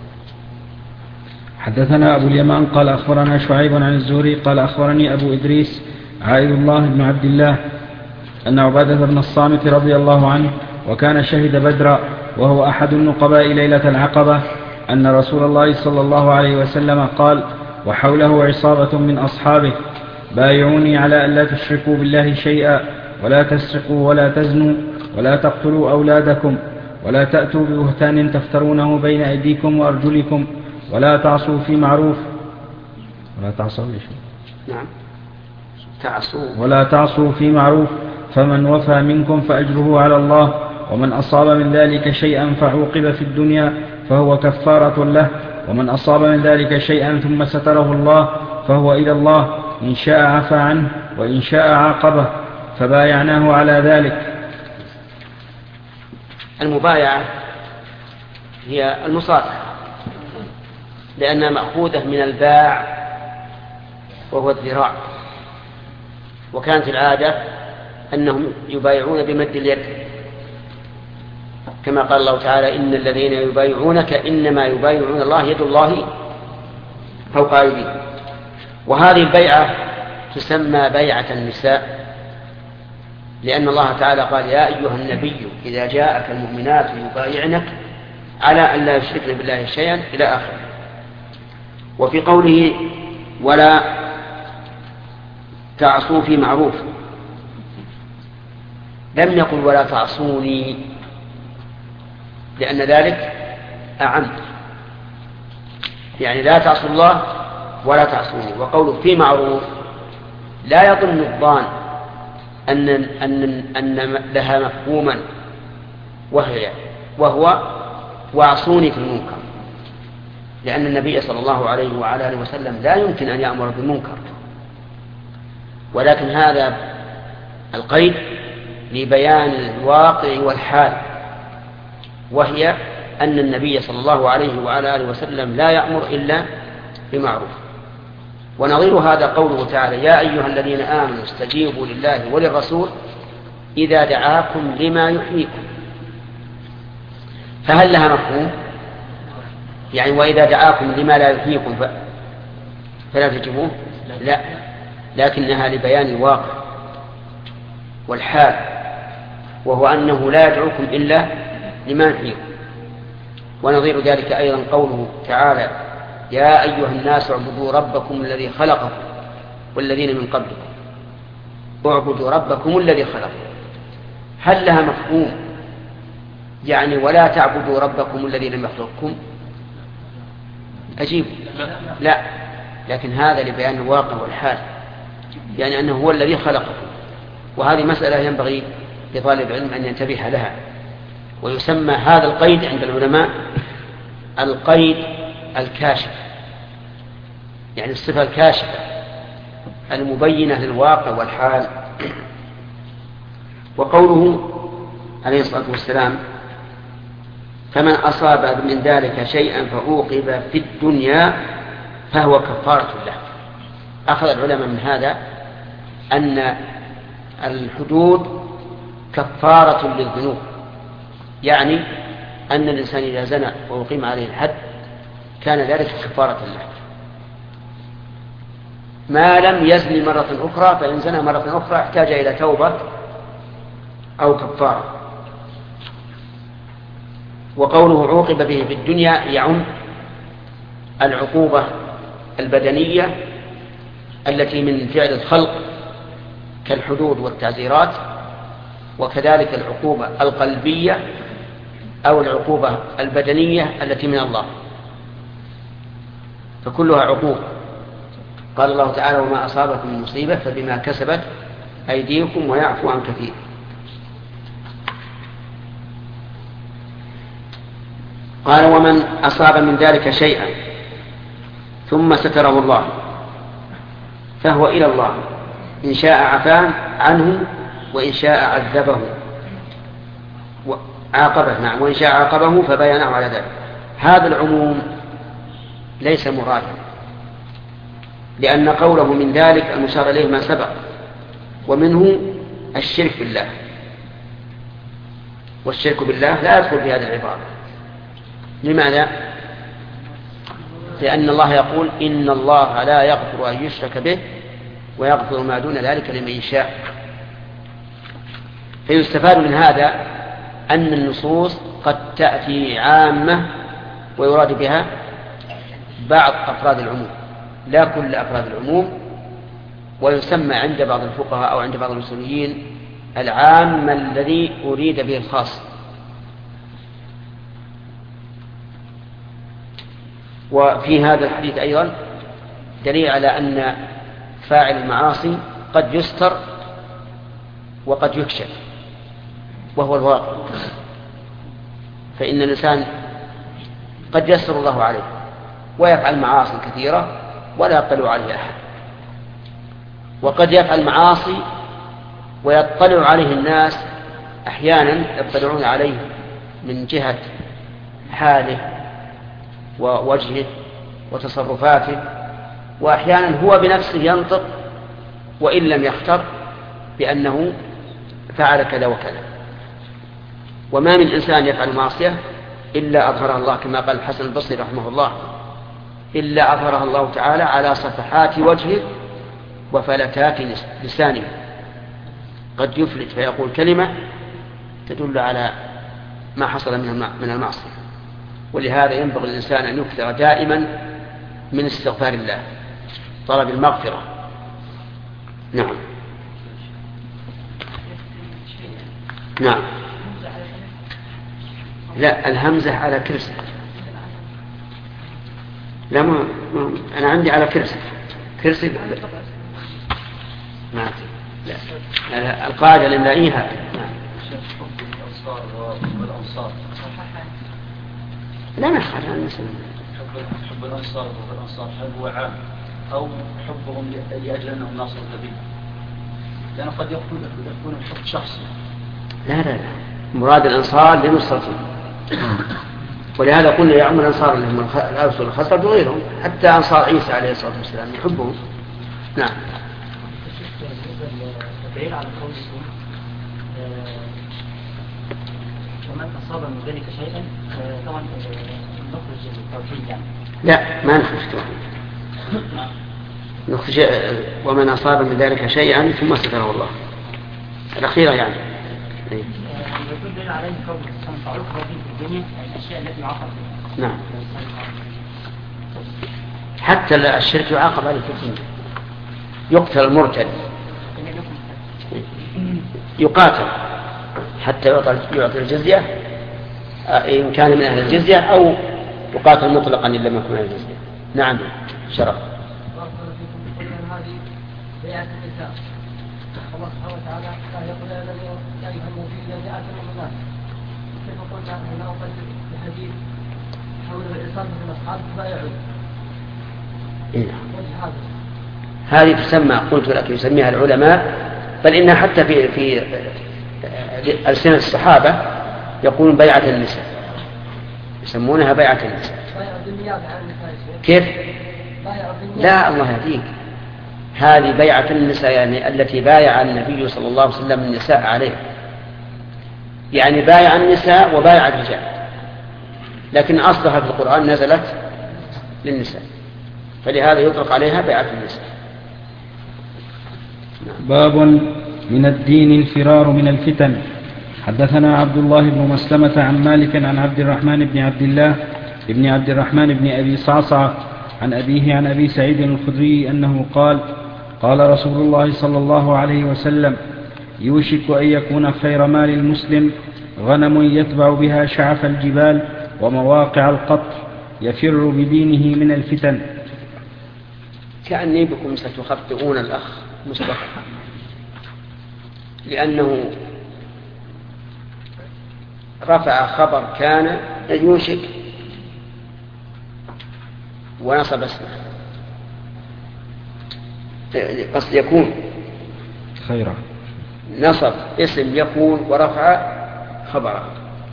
حدثنا أبو اليمان قال أخبرنا شعيب عن الزهري قال أخبرني أبو إدريس عائد الله بن عبد الله أن عبادة بن الصامت رضي الله عنه وكان شهد بدرا وهو أحد النقباء ليلة العقبة أن رسول الله صلى الله عليه وسلم قال وحوله عصابة من أصحابه بايعوني على أن لا تشركوا بالله شيئا ولا تسرقوا ولا تزنوا ولا تقتلوا أولادكم ولا تأتوا ببهتان تفترونه بين أيديكم وأرجلكم ولا تعصوا في معروف ولا تعصوا لشيء. نعم. تعصوا ولا تعصوا في معروف فمن وفى منكم فأجره على الله ومن أصاب من ذلك شيئا فعوقب في الدنيا فهو كفارة له ومن أصاب من ذلك شيئا ثم ستره الله فهو إلى الله إن شاء عفى عنه وإن شاء عاقبه فبايعناه على ذلك. المبايعة هي المصافحة لأنها مأخوذة من الباع وهو الذراع، وكانت العادة أنهم يبايعون بمد اليد كما قال الله تعالى إن الذين يبايعونك إنما يبايعون الله يد الله فوق أيديهم. وهذه البيعة تسمى بيعة النساء لأن الله تعالى قال يا أيها النبي إذا جاءك المؤمنات يبايعنك على أن لا يشركن بالله شيئا إلى آخره. وفي قوله ولا تعصوا في معروف لم يقل ولا تعصوني لأن ذلك أعم، يعني لا تعصوا الله ولا تعصوني. وقوله في معروف لا يظن الظان أن, أن, أن لها مفهوما وهي وهو واعصوني في المنكر، لأن النبي صلى الله عليه وعلى آله وسلم لا يمكن أن يأمر بالمنكر، ولكن هذا القيد لبيان الواقع والحال، وهي أن النبي صلى الله عليه وعلى آله وسلم لا يأمر إلا بمعروف. ونظير هذا قوله تعالى يا أيها الذين آمنوا استجيبوا لله وللرسول إذا دعاكم لما يحييكم. فهل لها مفهوم؟ يعني وإذا دعاكم لما لا يحييكم فلا تجيبوه؟ لا، لكنها لبيان الواقع والحال، وهو أنه لا يدعوكم إلا لما يحييكم. ونظير ذلك أيضا قوله تعالى يا أيها الناس اعبدوا ربكم الذي خلقكم والذين من قبلكم اعبدوا ربكم الذي خلقكم. هل لها مفهوم يعني ولا تعبدوا ربكم الذي لم يخلقكم؟ أجيب لا، لكن هذا لبيان الواقع والحال، يعني أنه هو الذي خلقكم. وهذه مسألة ينبغي لطالب العلم أن ينتبه لها. ويسمى هذا القيد عند العلماء القيد الكاشف، يعني الصفة الكاشفة المبينة للواقع والحال. وقوله عليه الصلاة والسلام فمن أصاب من ذلك شيئا فعوقب في الدنيا فهو كفارة له. أخذ العلماء من هذا أن الحدود كفارة للذنوب، يعني أن الإنسان إذا زنى وأقيم عليه الحد كان ذلك كفارة له، ما لم يزني مرة أخرى، فإن زنى مرة أخرى احتاج إلى توبة أو كفارة. وقوله عوقب به في الدنيا يعم العقوبة البدنية التي من فعل الخلق كالحدود والتعزيرات، وكذلك العقوبة القلبية أو العقوبة البدنية التي من الله، فكلها عقوبة. قال الله تعالى وما أصابكم من مصيبة فبما كسبت أيديكم ويعفو عن كثير. قال ومن أصاب من ذلك شيئا ثم ستره الله فهو إلى الله إن شاء عفا عنه وإن شاء عذبه عاقبه نعم وإن شاء عاقبه فبينه على ذلك. هذا العموم ليس مرادا، لأن قوله من ذلك المشار إليه ما سبق، ومنه الشرك بالله، والشرك بالله لا يدخل في هذه العبارة. لماذا؟ لأن الله يقول إن الله لا يغفر أن يشرك به ويغفر ما دون ذلك لمن يشاء. فيستفاد من هذا أن النصوص قد تأتي عامة ويراد بها بعض أفراد العموم لا كل أفراد العموم، ويسمى عند بعض الفقهاء أو عند بعض المسلمين العام الذي أريد به الخاص. وفي هذا الحديث أيضا دليل على أن فاعل المعاصي قد يستر وقد يكشف، وهو الواقع. فإن الإنسان قد يسر الله عليه ويفعل معاصي كثيرة ولا يطلع عليه أحد، وقد يفعل معاصي ويطلع عليه الناس أحيانا يطلعون عليه من جهة حاله ووجهه وتصرفاته، وأحيانا هو بنفسه ينطق وإن لم يختر بأنه فعل كذا وكذا. وما من إنسان يفعل معصية إلا أظهرها الله، كما قال الحسن البصري رحمه الله: إلا أظهرها الله تعالى على صفحات وجهه وفلتات لسانه. قد يفلت فيقول كلمة تدل على ما حصل من المعصية. ولهذا ينبغي الإنسان أن يكثر دائما من استغفار الله، طلب المغفرة. نعم نعم لا، الهمزة على كرسي. لا ما أنا عندي على كرسي كرسي ما لا. القاعدة لنلاقيها. لا نخرج عن المسلمين. حب الأنصار والأنصار هل هو عام أو حبهم لأجل أنهم ناصر النبي؟ لأنه قد يكون الحب شخصي. لا لا لا، مراد الأنصار لنصرتهم. ولهذا قلنا يا عم الأنصار اللي هم الأوس والخزرج وغيرهم، حتى أنصار عيسى عليه الصلاة والسلام يحبهم. نعم. الدليل على قولكم ومن أصاب من ذلك شيئا طبعا نخرج التوحيد يعني. لا ما نخرج التوحيد، نخرج ومن أصاب من ذلك شيئا ثم ستره الله الأخيرة يعني. يكون دليل عليه قول الإنسان تعرف في الدنيا الأشياء التي يعاقب بها. نعم. حتى الشرك يعاقب عليه في الدنيا، يقتل المرتد، يقاتل حتى يعطي الجزية إن كان من أهل الجزية، أو يقاتل مطلقا إن لم يكن من أهل الجزية. نعم شرف. الله سبحانه وتعالى يقول يا أيها المؤمنون جاءت المؤمنات، كيف قلنا هنا وقد الحديث حول الإنسان من الأصحاب لا يعود. إيه. هذه تسمى، قلت لك يسميها العلماء، بل إنها حتى في في ألسنة الصحابة يقولون بيعة النساء، يسمونها بيعة النساء. كيف؟ لا الله يهديك، هذه بيعة النساء يعني التي بايع النبي صلى الله عليه وسلم النساء عليه، يعني بايع النساء وبايع الرجال، لكن أصلها في القرآن نزلت للنساء، فلهذا يطلق عليها بيعة النساء. باب من الدين الفرار من الفتن. حدثنا عبد الله بن مسلمة عن مالك عن عبد الرحمن بن عبد الله بن عبد الرحمن بن أبي صعصع عن أبيه عن أبي سعيد الخدري أنه قال: قال رسول الله صلى الله عليه وسلم: يوشك أن يكون خير مال المسلم غنم يتبع بها شعف الجبال ومواقع القطر يفر بدينه من الفتن. كأني بكم ستخطئون الأخ مصطفى، لأنه رفع خبر كان يوشك ونصب اسمه، قصد يكون خيرا، نصب اسم يكون ورفع خبره،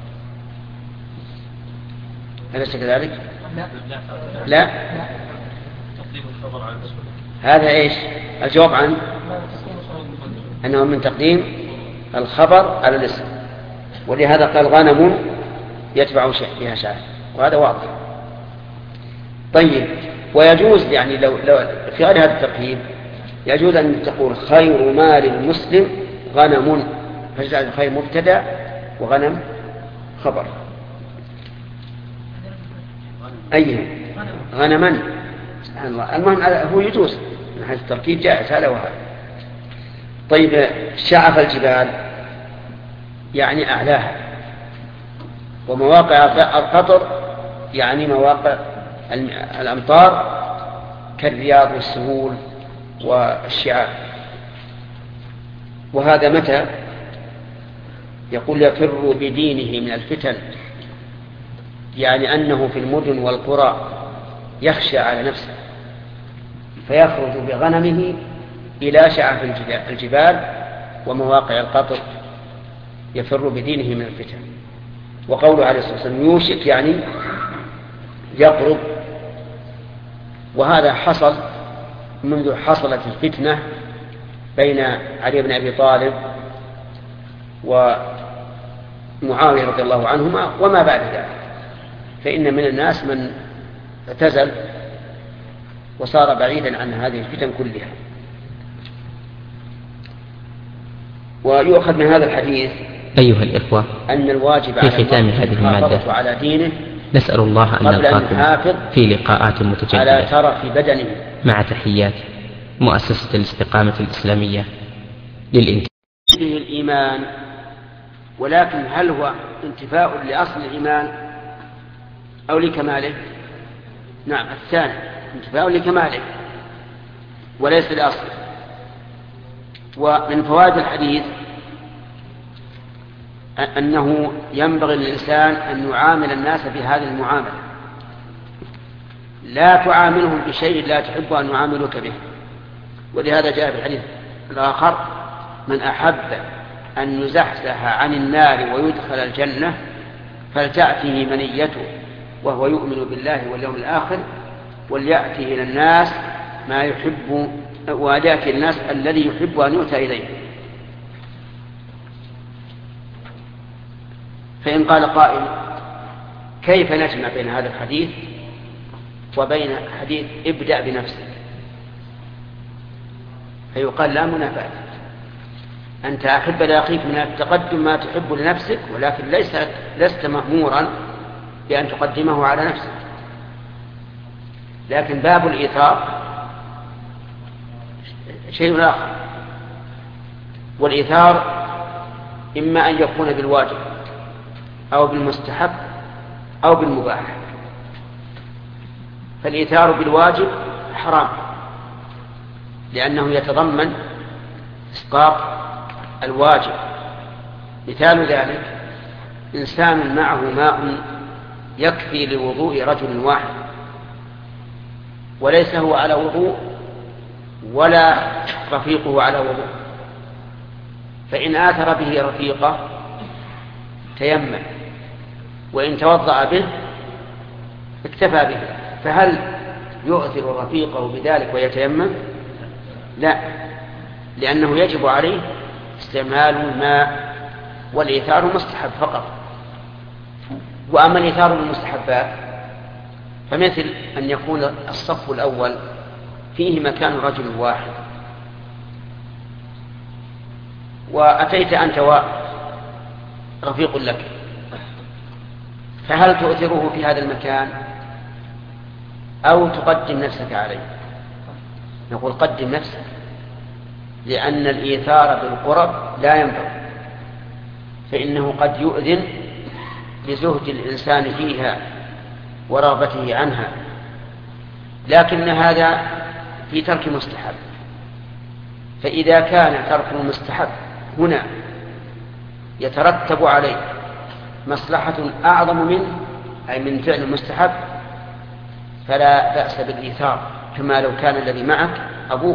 أليس كذلك؟ لا لا. هذا إيش الجواب عن أنه من تقديم الخبر على الاسم، ولهذا قال غنم يتبع بها شعر، وهذا واضح. طيب، ويجوز يعني لو, لو في غير هذا التركيب يجوز أن تقول خير مال المسلم غنم، فجعل الخير مبتدأ وغنم خبر. أيه غنما، سبحان الله. المهم هو يجوز من حيث التركيب جائز هذا وهذا. طيب، شعف الجبال يعني أعلاها، ومواقع القطر يعني مواقع الأمطار كالرياض والسهول والشعاب. وهذا متى؟ يقول يفر بدينه من الفتن، يعني أنه في المدن والقرى يخشى على نفسه فيخرج بغنمه إلى شعف الجبال ومواقع القطر يفر بدينه من الفتن. وقوله عليه الصلاة والسلام يوشك يعني يقرب، وهذا حصل منذ حصلت الفتنة بين علي بن أبي طالب ومعاوية رضي الله عنهما وما بعد ذلك، فإن من الناس من اعتزل وصار بعيدا عن هذه الفتن كلها. ويؤخذ من هذا الحديث أيها الإخوة أن الواجب في ختام هذه المادة على دينه نسأل الله أن نلقاكم في لقاءات متجددة على ترف بدنه مع تحيات مؤسسة الاستقامة الإسلامية للإنتاج. الإيمان، ولكن هل هو انتفاء لأصل الإيمان أو لكماله؟ نعم، الثاني انتفاء لكماله وليس لأصله. ومن فوائد الحديث أنه ينبغي للإنسان أن يعامل الناس بهذه المعاملة، لا تعاملهم بشيء لا تحب أن يعاملوك به. ولهذا جاء في الحديث الآخر من أحب أن يزحزح عن النار ويدخل الجنة فلتأتيه منيته وهو يؤمن بالله واليوم الآخر وليأتي إلى الناس ما يحب وليأتي الناس الذي يحب أن يؤتى إليه. فإن قال قائل كيف نجمع بين هذا الحديث وبين حديث ابدأ بنفسك؟ فيقال لا منافاة، أنت أحب لأخيك من التقدم ما تحب لنفسك، ولكن ليس لست مأمورا بأن تقدمه على نفسك. لكن باب الإيثار شيء آخر، والإيثار إما أن يكون بالواجب أو بالمستحب أو بالمباح. فالإيثار بالواجب حرام لأنه يتضمن إسقاط الواجب. مثال ذلك إنسان معه ماء يكفي لوضوء رجل واحد وليس هو على وضوء ولا رفيقه على وضوء، فإن آثر به رفيقه تيمم، وإن توضأ به اكتفى به. فهل يؤثر رفيقه بذلك ويتيمم؟ لا، لأنه يجب عليه استعمال الماء، والإيثار مستحب فقط. وأما الإيثار بالمستحبات فمثل أن يكون الصف الأول فيه مكان رجل واحد، وأتيت أنت ورفيق لك، فهل تؤثره في هذا المكان أو تقدم نفسك عليه؟ نقول قدم نفسك، لأن الإيثار بالقرب لا ينبغي، فإنه قد يؤذن لزهد الإنسان فيها ورغبته عنها، لكن هذا في ترك مستحب. فإذا كان ترك المستحب هنا يترتب عليه مصلحة أعظم منه أي من فعل المستحب فلا بأس بالإيثار، كما لو كان الذي معك أبوك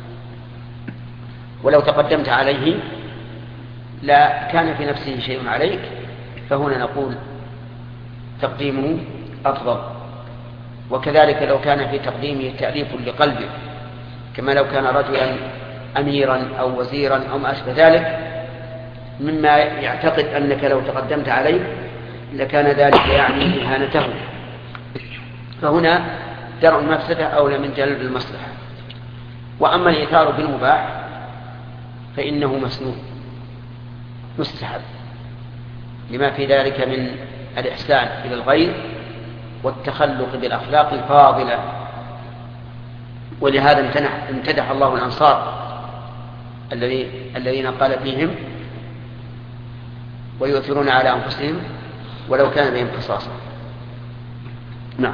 ولو تقدمت عليه لا كان في نفسه شيء عليك، فهنا نقول تقديمه أفضل. وكذلك لو كان في تقديمه تأليف لقلبه، كما لو كان رجلا أميرا أو وزيرا أو ما أشبه ذلك مما يعتقد أنك لو تقدمت عليه لكان ذلك يعني إهانته، فهنا درء المفسدة أولى من جلب المصلحة. وأما الإيثار بالمباح فإنه مسنون مستحب لما في ذلك من الإحسان إلى الغير والتخلق بالأخلاق الفاضلة. ولهذا امتدح الله الأنصار الذين قال فيهم ويؤثرون على أنفسهم ولو كان بهم خصاصة. نعم.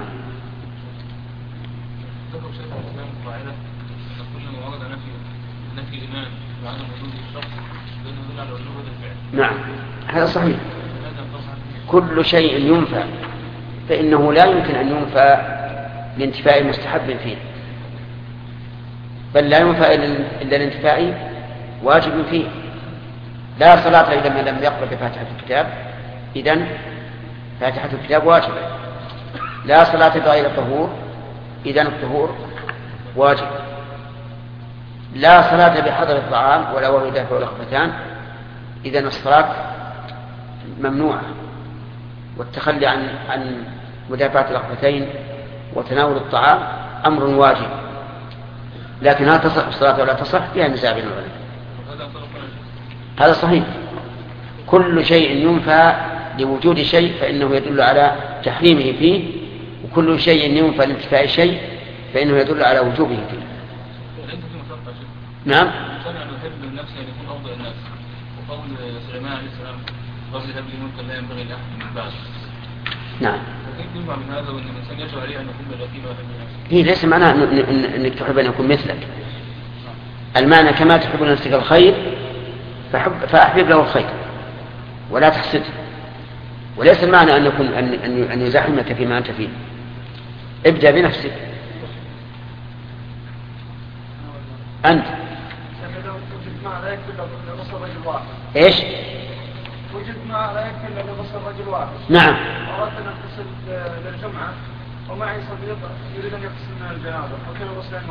ذكر شيخ الإسلام قاعدة كلما ورد نفي نفي الإيمان نعم هذا صحيح. كل شيء ينفى فإنه لا يمكن أن ينفى لانتفاء مستحب فيه، بل لا ينفى إلا الانتفاء واجب فيه. لا صلاة إذا ما لم يقرأ بفاتحة الكتاب، إذن فاتحة الكتاب واجبة. لا صلاة بغير الطهور، إذن الطهور واجب. لا صلاة بحضر الطعام ولا وهو يدافع الأخبثان، إذن الصلاة ممنوعة. والتخلي عن عن مدافعة الأخبثين وتناول الطعام أمر واجب، لكن هل تصح الصلاة ولا تصح فيها نزاع بين العلماء. هذا صحيح. كل شيء ينفى لوجود شيء فإنه يدل على تحريمه فيه، وكل شيء ينفى لانتفاء شيء فإنه يدل على وجوبه فيه. نعم. وقول سليمان عليه السلام قبل هب لي ملكا لا ينبغي لاحد من بعد. نعم. وكيف يجمع من هذا وان الانسان يجب عليه ان يكون باليقين ويحب نفسه؟ هي ليس معناه انك تحب ان يكون مثلك. المعنى كما تحب لنفسك الخير فحب فاحبب له الخير ولا تحسده. وليس المعنى ان يكون ان ان, أن يزاحمك فيما انت فيه. ابدا بنفسك انت. ايش؟ وجد ما لا يكفي الا بصر رجل واحد. نعم. اردت ان اغتسل للجمعه ومعي صديق يريد ان يغتسل من الجنابه، وكان غسلان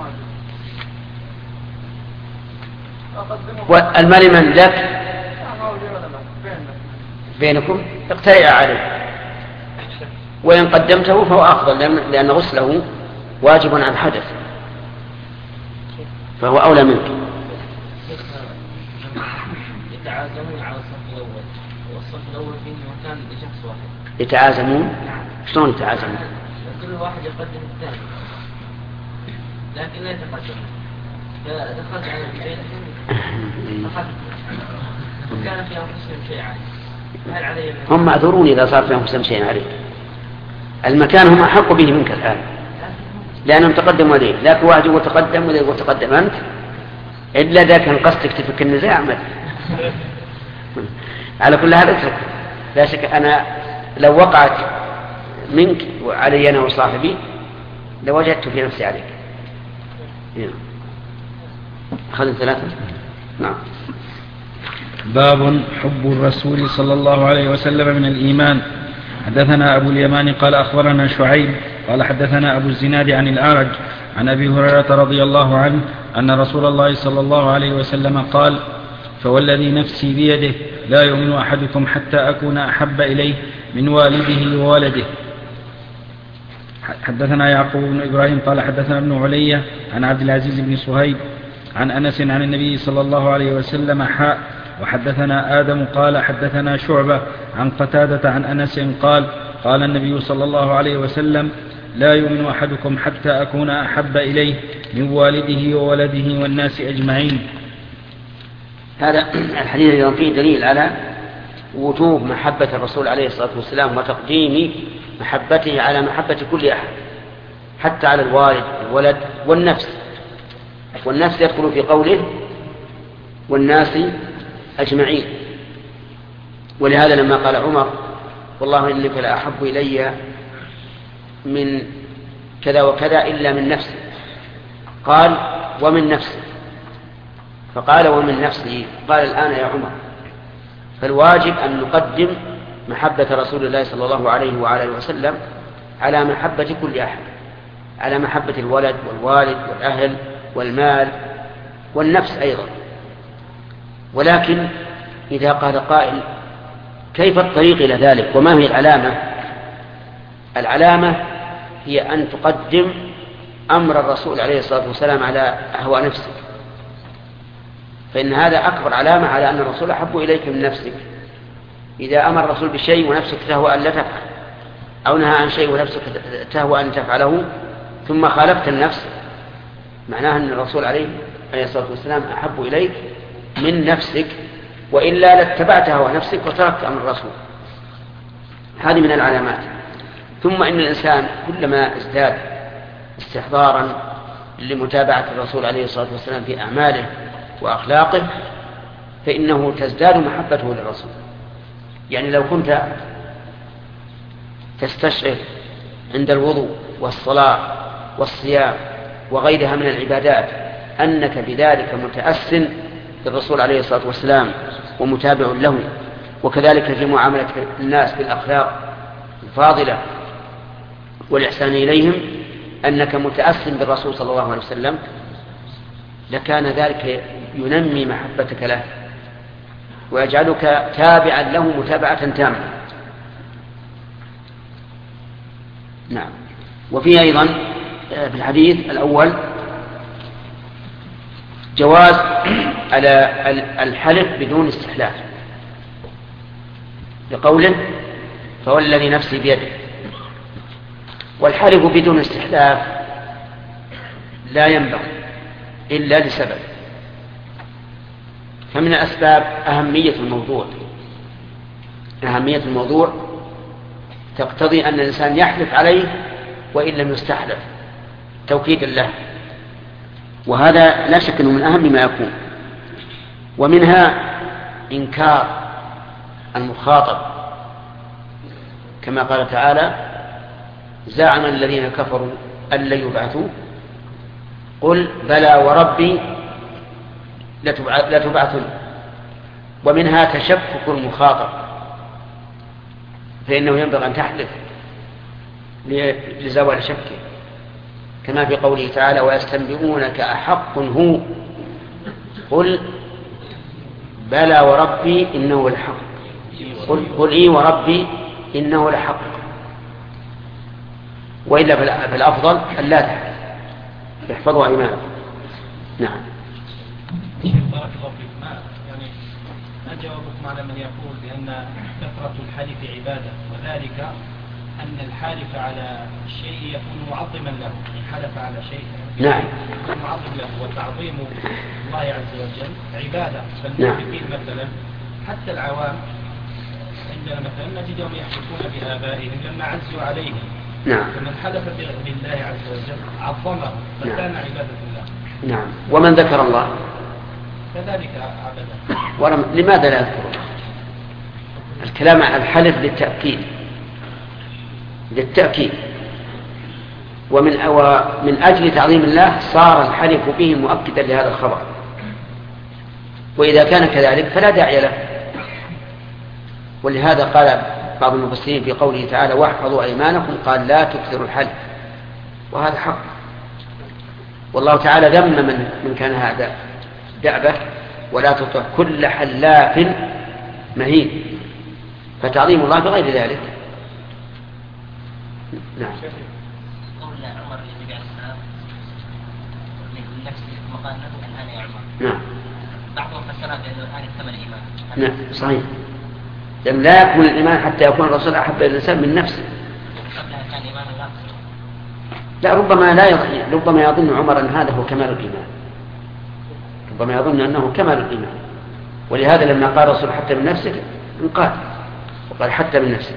واجب. والمال من لك؟ بينكم اقترع عليه، وإن قدمته فهو أفضل لأن غسله واجب عن حدث فهو أولى منك. يتعازمون على الصف الأول، والصف الأول فيه مكان لشخص واحد. يتعازمون؟ شلون يتعازمون؟ كل واحد يقدم الثاني لكن لا يتقدم. فدخلت على البيت أخذت وكان في أنفسهم شيء عادي. هل علي هم معذورون إذا صار في أنفسهم شيء عادي. المكان هم أحق به منك الآن لأنهم تقدموا إليه، لكن واحد يقول تقدم ولا يقول تقدم أنت، إلا ذا كان قصدك تفك النزاع عمل. على كل هذا اترك. لا شك أنا لو وقعت منك وعلي أنا وصاحبي لوجدت في نفسي عليك. أخذنا ثلاثة. نعم. باب حب الرسول صلى الله عليه وسلم من الإيمان. حدثنا أبو اليمان قال أخبرنا شعيب قال حدثنا أبو الزناد عن الأعرج عن أبي هريرة رضي الله عنه أن رسول الله صلى الله عليه وسلم قال: فوالذي نفسي بيده لا يؤمن أحدكم حتى أكون أحب إليه من والده وولده. حدثنا يعقوب بن إبراهيم قال حدثنا ابن علية عن عبد العزيز بن صهيب عن أنس عن النبي صلى الله عليه وسلم حاء. وحدثنا آدم قال حدثنا شعبة عن قتادة عن أنس قال: قال النبي صلى الله عليه وسلم: لا يؤمن أحدكم حتى أكون أحب إليه من والده وولده والناس أجمعين. هذا الحديث الذي فيه دليل على وجوب محبة الرسول عليه الصلاة والسلام وتقديم محبته على محبة كل أحد، حتى على الوالد والولد والنفس. والنفس يدخل في قوله والناس أجمعين. ولهذا لما قال عمر: والله إنك لأحب إلي من كذا وكذا إلا من نفسي، قال: ومن نفسي. فقال: ومن نفسي. قال: الآن يا عمر. فالواجب أن نقدم محبة رسول الله صلى الله عليه وعلى وسلم على محبة كل أحد، على محبة الولد والوالد والأهل والمال والنفس أيضا. ولكن إذا قال قائل: كيف الطريق إلى ذلك وما هي العلامة؟ العلامة هي أن تقدم أمر الرسول عليه الصلاة والسلام على هوى نفسك، فإن هذا أكبر علامة على أن الرسول أحب إليك من نفسك. إذا أمر الرسول بشيء ونفسك تهوى أن لا تفعل، أو نهى عن شيء ونفسك تهوى أن تفعله ثم خالفت النفس، معناه أن الرسول عليه الصلاة والسلام أحب إليك من نفسك، وإلا لاتبعت هوى نفسك وتركت أمر الرسول. هذه من العلامات. ثم إن الإنسان كلما ازداد استحضارا لمتابعة الرسول عليه الصلاة والسلام في أعماله وأخلاقه فإنه تزداد محبته للرسول. يعني لو كنت تستشعر عند الوضوء والصلاة والصيام وغيرها من العبادات أنك بذلك متأسن بالرسول عليه الصلاة والسلام ومتابع له، وكذلك في معاملة الناس بالأخلاق الفاضلة والإحسان إليهم أنك متأسن بالرسول صلى الله عليه وسلم، لكان ذلك ينمي محبتك له ويجعلك تابعا له متابعة تامة. نعم. وفيه أيضا في الحديث الأول جواز على الحلف بدون استحلاف بقوله فوالذي نفسي بيده. والحلف بدون استحلاف لا ينبغي إلا لسبب، فمن الأسباب أهمية الموضوع. أهمية الموضوع تقتضي أن الإنسان يحلف عليه وإن لم يستحلف توكيدا له، وهذا لا شك أنه من أهم ما يكون. ومنها إنكار المخاطب كما قال تعالى زعم الذين كفروا أن لن يبعثوا قل بلى وربي لتبعثن. ومنها تشكك المخاطب، فإنه ينبغي أن تحلف لزوال شكه، كما في قوله تعالى ويستنبئونك أحق هو قل بلى وربي إنه الحق قل, قل إي وربي إنه لحق. وإلا فالأفضل أن لا تحلف، يحفظوا إيمانه. نعم. بارك الله فيك. ما يعني ما جوابكم على من يقول بأن كثرة الحلف عبادة، وذلك أن الحالف على الشيء يكون معظما له، إن حلف على شيء نعم يكون معظم له، وتعظيم الله عز وجل عبادة. فالمشركين مثلا حتى العوام عندنا مثلا نجدهم يحلفون بآبائهم لما عزوا عليهم، نعم. فمن حلف بالله عز وجل عظمه فكان نعم. عبادة الله. نعم. ومن ذكر الله كذلك عبده. ورم... لماذا لا يذكر الله؟ الكلام عن الحلف للتأكيد للتأكيد ومن أو... من أجل تعظيم الله صار الحلف به مؤكدا لهذا الخبر، وإذا كان كذلك فلا داعي له. ولهذا قال بعض المفسرين في قوله تعالى واحفظوا أيمانكم قال لا تكثروا الحلف، وهذا حق. والله تعالى ذم من, من كان هذا دأبه ولا تطع كل حلاف مهين، فتعظيم الله بغير ذلك. نعم. قول عمر النبي عليه السلام من نفسه ثم قال له الآن يا عمر. نعم. بعضهم فسرها بأنه الآن اكتمل الإيمان. نعم صحيح. لأن لا يكمل الإيمان حتى يكون الرسول أحب إلى الإنسان من نفسه. قبلها كان إيمان الله. لا ربما لا يظن ربما يظن عمر أن هذا هو كمال الإيمان، ربما يظن أنه كمال الإيمان، ولهذا لما قال الرسول حتى من نفسك انقاد وقال حتى من نفسك.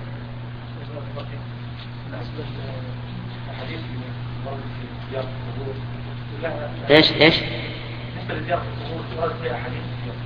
ايش ايش بالنسبه لزياره القبور ورد فيها حديث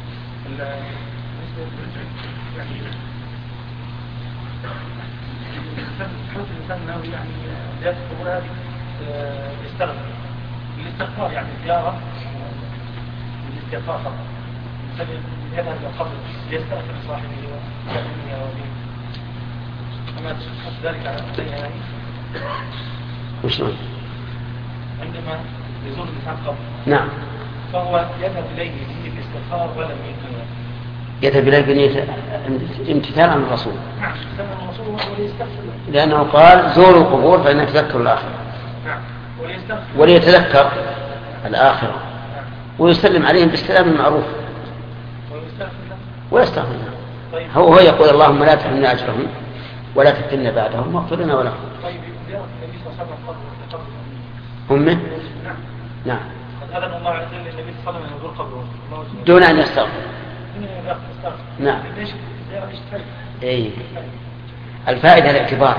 حرص الانسان انه يعني زياره القبور هذه يستغفر للاستغفار، يعني زياره للاستغفار فقط. الانسان يذهب الى القبر ليستغفر لصاحبه ويأمنه وبه. وما تشخص ذلك على نفسه يعني وش عندما يزور الإنسان قبر. نعم. فهو يذهب إليه بنية الاستغفار ولا بنية يذهب إليه بنية امتثال عن الرسول. نعم. الرسول هو يستغفر له. لأنه قال زوروا القبور فإنها تذكر الآخرة. نعم. وليستغفر. وليتذكر الآخرة. نعم. ويسلم عليهم بالسلام المعروف. ويستغفر له. ويستغفر له. طيب. هو هو يقول اللهم لا تحرمنا أجرهم ولا تفتنا بعدهم واغفر لنا ولهم. طيب زيارة النبي صلى الله عليه وسلم قبر أمه؟ نعم. نعم. قد أذن الله عز وجل للنبي صلى الله عليه وسلم يزور قبره دون أن يستغفر. نعم. أي الفائدة الاعتبار،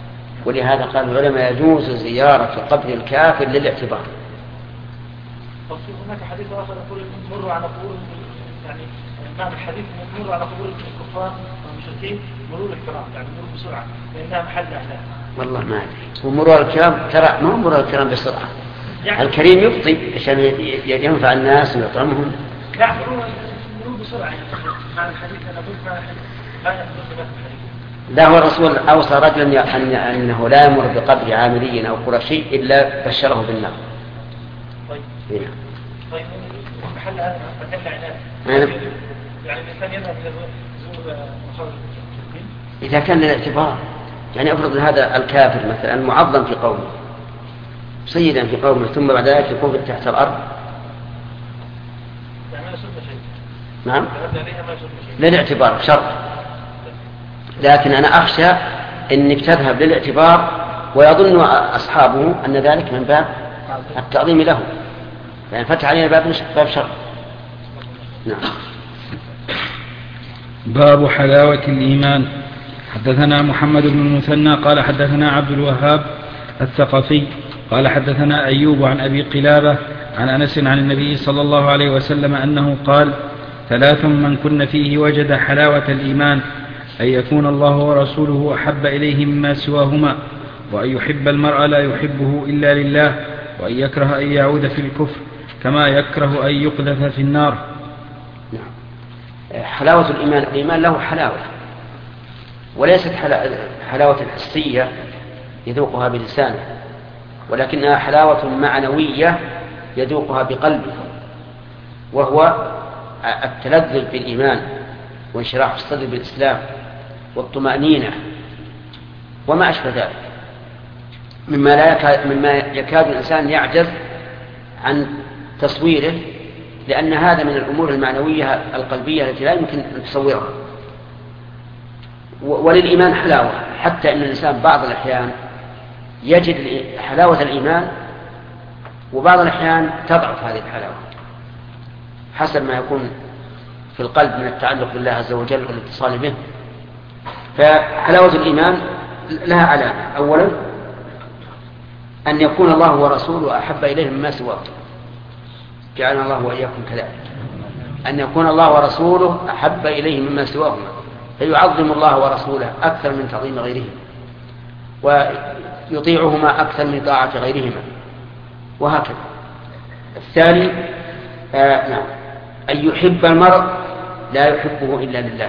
ولهذا قال العلماء يجوز زيارة قبر الكافر للاعتبار، وفي هناك حديث آخر يقول مروا على قبور يعني معنى الحديث مروا على قبور الكفار والمشركين مرور الكرام يعني مرور بسرعة لأنها محل أهلها. والله ما أدري ومرور الكرام ترى ما هو مرور الكرام بسرعة يعني الكريم يبطي عشان ينفع الناس ويطعمهم. لا مرور بسرعة يعني معنى الحديث أنا قلت معنى الحديث لا يحدث بهذا الحديث. لا هو الرسول أوصى رجلا أن أنه لا يمر بقبر عامري أو قرشي إلا بشره بالنار. طيب. إيه. طيب محل هذا محل عناد. يعني الإنسان يذهب إلى زور مخرج المشركين. إذا كان للاعتبار يعني أفرض هذا الكافر مثلا معظم في قومه سيدا في قومه ثم بعد ذلك يكون تحت الأرض. يعني ما يسمى شيء. نعم. للاعتبار شرط. لكن أنا أخشى أنك تذهب للاعتبار ويظن أصحابه أن ذلك من باب التعظيم له يعني فتح علينا باب باب شر. نعم. باب حلاوة الإيمان. حدثنا محمد بن المثنى قال حدثنا عبد الوهاب الثقفي قال حدثنا أيوب عن أبي قلابة عن أنس عن النبي صلى الله عليه وسلم أنه قال ثلاث من كن فيه وجد حلاوة الإيمان أن يكون الله ورسوله أحب إليه مما سواهما وأن يحب المرء لا يحبه إلا لله وأن يكره أن يعود في الكفر كما يكره أن يقذف في النار. حلاوة الإيمان الإيمان له حلاوة وليست حلاوة حسية يذوقها بلسانه ولكنها حلاوة معنوية يذوقها بقلبه وهو التلذذ بالإيمان وانشراح الصدر بالإسلام والطمأنينة وما أشبه ذلك مما, لا يكاد مما يكاد الإنسان يعجز عن تصويره لأن هذا من الأمور المعنوية القلبية التي لا يمكن أن تصورها. وللإيمان حلاوة حتى أن الإنسان بعض الأحيان يجد حلاوة الإيمان وبعض الأحيان تضعف هذه الحلاوة حسب ما يكون في القلب من التعلق بالله عز وجل والاتصال به. فحلاوة الإيمان لها علامة أولا أن يكون الله ورسوله أحب إليه مما سواه جعلنا الله وإياكم كذلك أن يكون الله ورسوله أحب إليه مما سواهما فيعظم الله ورسوله أكثر من تعظيم غيرهما ويطيعهما أكثر من طاعة غيرهما وهكذا. الثاني آه نعم أن يحب المرء لا يحبه إلا لله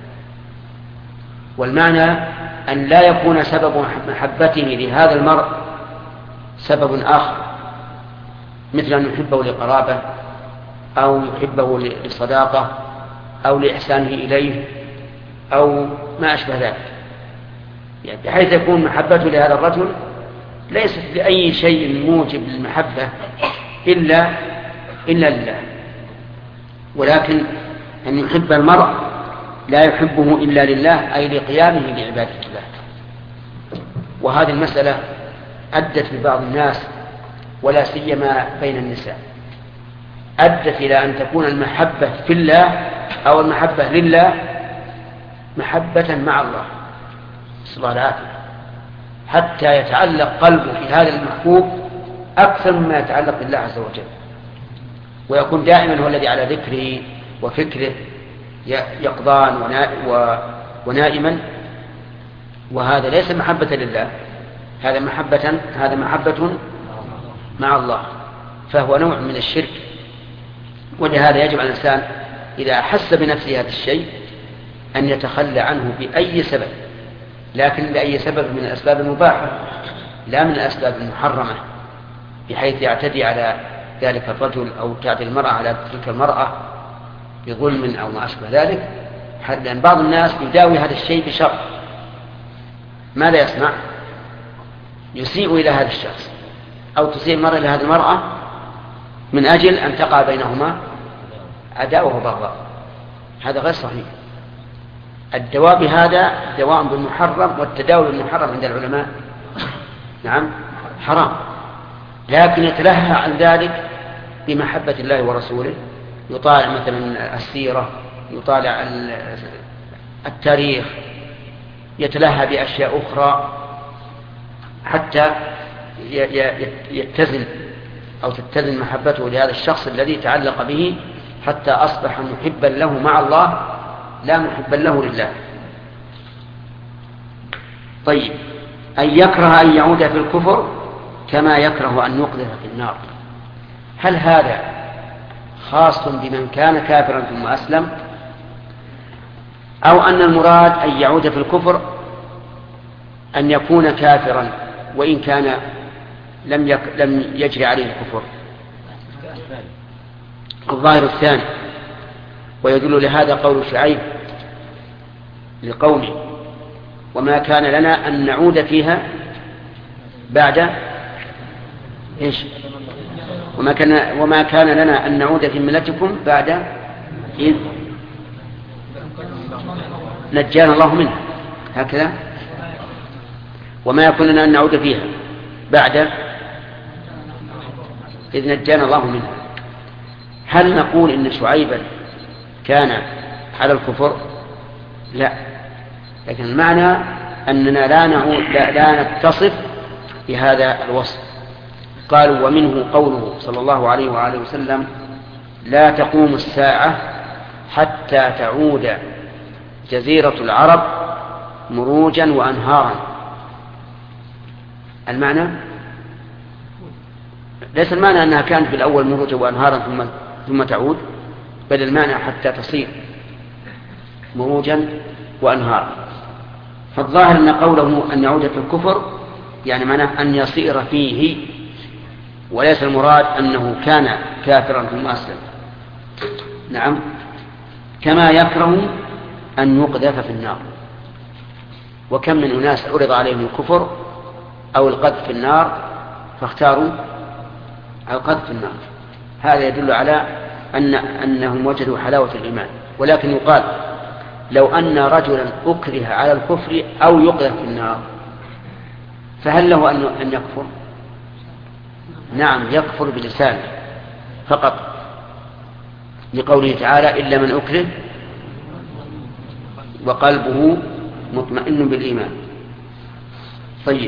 والمعنى أن لا يكون سبب محبته لهذا المرء سبب آخر مثل أن يحبه لقرابة أو يحبه لصداقة أو لإحسانه إليه أو ما أشبه ذلك يعني بحيث يكون محبته لهذا الرجل ليست لأي شيء موجب للمحبة إلا إلا لله ولكن أن يحب المرء لا يحبه إلا لله أي لقيامه لعبادة الله. وهذه المسألة أدت لبعض الناس ولا سيما بين النساء أدت إلى أن تكون المحبة في الله أو المحبة لله محبة مع الله صلى الله عليه وسلم حتى يتعلق قلبه في هذا المحبوب أكثر مما يتعلق بالله عز وجل ويكون دائما هو الذي على ذكره وفكره يقظان ونائما وهذا ليس محبة لله هذا محبة هذا محبة مع الله فهو نوع من الشرك. ولهذا يجب على الإنسان إذا أحس بنفسه هذا الشيء أن يتخلى عنه بأي سبب لكن بأي سبب من الأسباب المباحة لا من الأسباب المحرمة بحيث يعتدي على ذلك الرجل أو تعدي المرأة على تلك المرأة بظلم أو ما أشبه ذلك. لأن بعض الناس يداوي هذا الشيء بشر ماذا يصنع؟ يسيء إلى هذا الشخص أو تسيء المرأة إلى هذه المرأة من أجل أن تقع بينهما عداوة وبغضاء. هذا غير صحيح. الدواء بهذا دواء بالمحرم والتداوي بالمحرم عند العلماء نعم حرام لكن يتلهى عن ذلك بمحبة الله ورسوله يطالع مثلا السيرة يطالع التاريخ يتلهى بأشياء أخرى حتى يتزن أو تتزن محبته لهذا الشخص الذي تعلق به حتى أصبح محبا له مع الله لا محبا له لله. طيب، أن يكره أن يعود في الكفر كما يكره أن يقذف في النار، هل هذا خاص بمن كان كافرا ثم أسلم، أو أن المراد أن يعود في الكفر أن يكون كافرا وإن كان لم, يك... لم يجري عليه الكفر؟ الظاهر الثاني، ويدل لهذا قول شعيب لقوله وما كان لنا أن نعود فيها بعد إيش؟ وما كان, وما كان لنا أن نعود في ملتكم بعد إذ نجانا الله منها، هكذا وما يكون لنا أن نعود فيها بعد إذ نجانا الله منها. هل نقول إن شعيبا كان على الكفر؟ لا، لكن المعنى أننا لا, نعود لا, لا نتصف بهذا الوصف. قالوا ومنه قوله صلى الله عليه وآله وسلم لا تقوم الساعة حتى تعود جزيرة العرب مروجا وأنهارا. المعنى ليس المعنى أنها كانت بالأول مروجا وأنهارا ثم, ثم تعود، بل المعنى حتى تصير مروجا وأنهارا. فالظاهر أن قوله أن يعود في الكفر يعني معناه أن يصير فيه، وليس المراد أنه كان كافرا ثم أسلم. نعم، كما يكره أن يقذف في النار. وكم من أناس عرض عليهم الكفر أو القذف في النار فاختاروا القذف في النار. هذا يدل على أن أنهم وجدوا حلاوة الإيمان. ولكن يقال لو أن رجلا أكره على الكفر أو يقذف في النار فهل له أن يكفر؟ نعم، يكفر بلسانه فقط، لقوله تعالى إلا من أكره وقلبه مطمئن بالإيمان. طيب،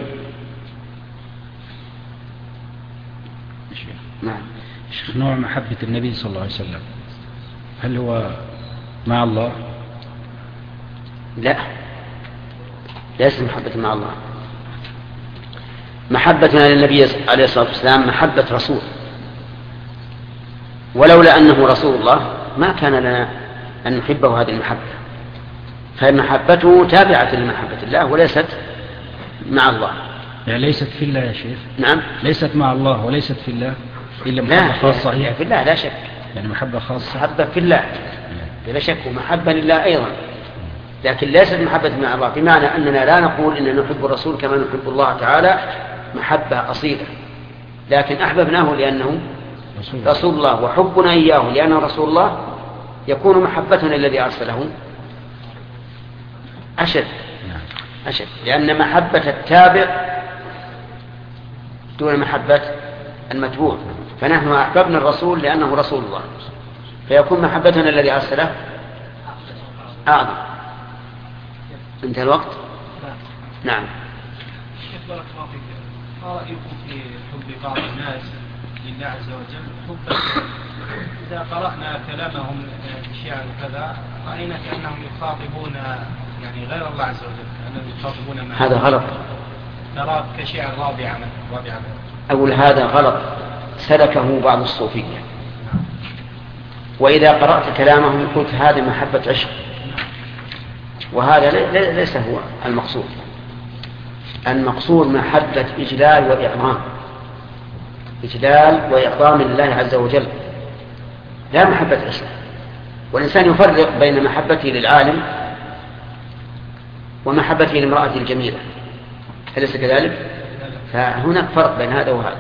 نعم. نوع محبة النبي صلى الله عليه وسلم هل هو مع الله؟ لا، ليس محبة مع الله. محبتنا للنبي عليه الصلاة والسلام محبة رسول، ولولا أنه رسول الله ما كان لنا أن نحبه هذه المحبة، فمحبته تابعة لمحبة الله وليست مع الله. يعني ليست في الله يا شيخ؟ نعم، ليست مع الله وليست في الله إلا محبة خاصة. هي في الله لا شك، يعني محبة خاصة، محبة في الله لا شك، ومحبة لله أيضا، لكن ليست محبة مع الله، بمعنى أننا لا نقول إننا نحب الرسول كما نحب الله تعالى محبة أصيلة، لكن أحببناه لأنه رسول, رسول الله، وحبنا إياه لأنه رسول الله يكون محبتنا الذي أرسله أشد أشد، لأن محبة التابع دون محبة المتبوع. فنحن أحببنا الرسول لأنه رسول الله، فيكون محبتنا الذي أرسله أعظم. انتهى الوقت؟ نعم. شيخ بارك الله فيك، ما رأيكم في حب بعض الناس لله عز وجل حبا إذا قرأنا كلامهم في شعر كذا رأينا كأنهم يخاطبون يعني غير الله عز وجل، كأنهم يخاطبون مع هذا غلط. نرى كشعر رابعا رابعا أقول هذا غلط سلكه بعض الصوفية، وإذا قرأت كلامهم قلت هذا محبة عشق، وهذا ليس هو المقصود. المقصود محبة إجلال وإعظام، إجلال وإعظام لله عز وجل، لا محبة عشق. والإنسان يفرق بين محبته للعالم ومحبته لامرأته الجميلة، أليس كذلك؟ فهناك فرق بين هذا وهذا.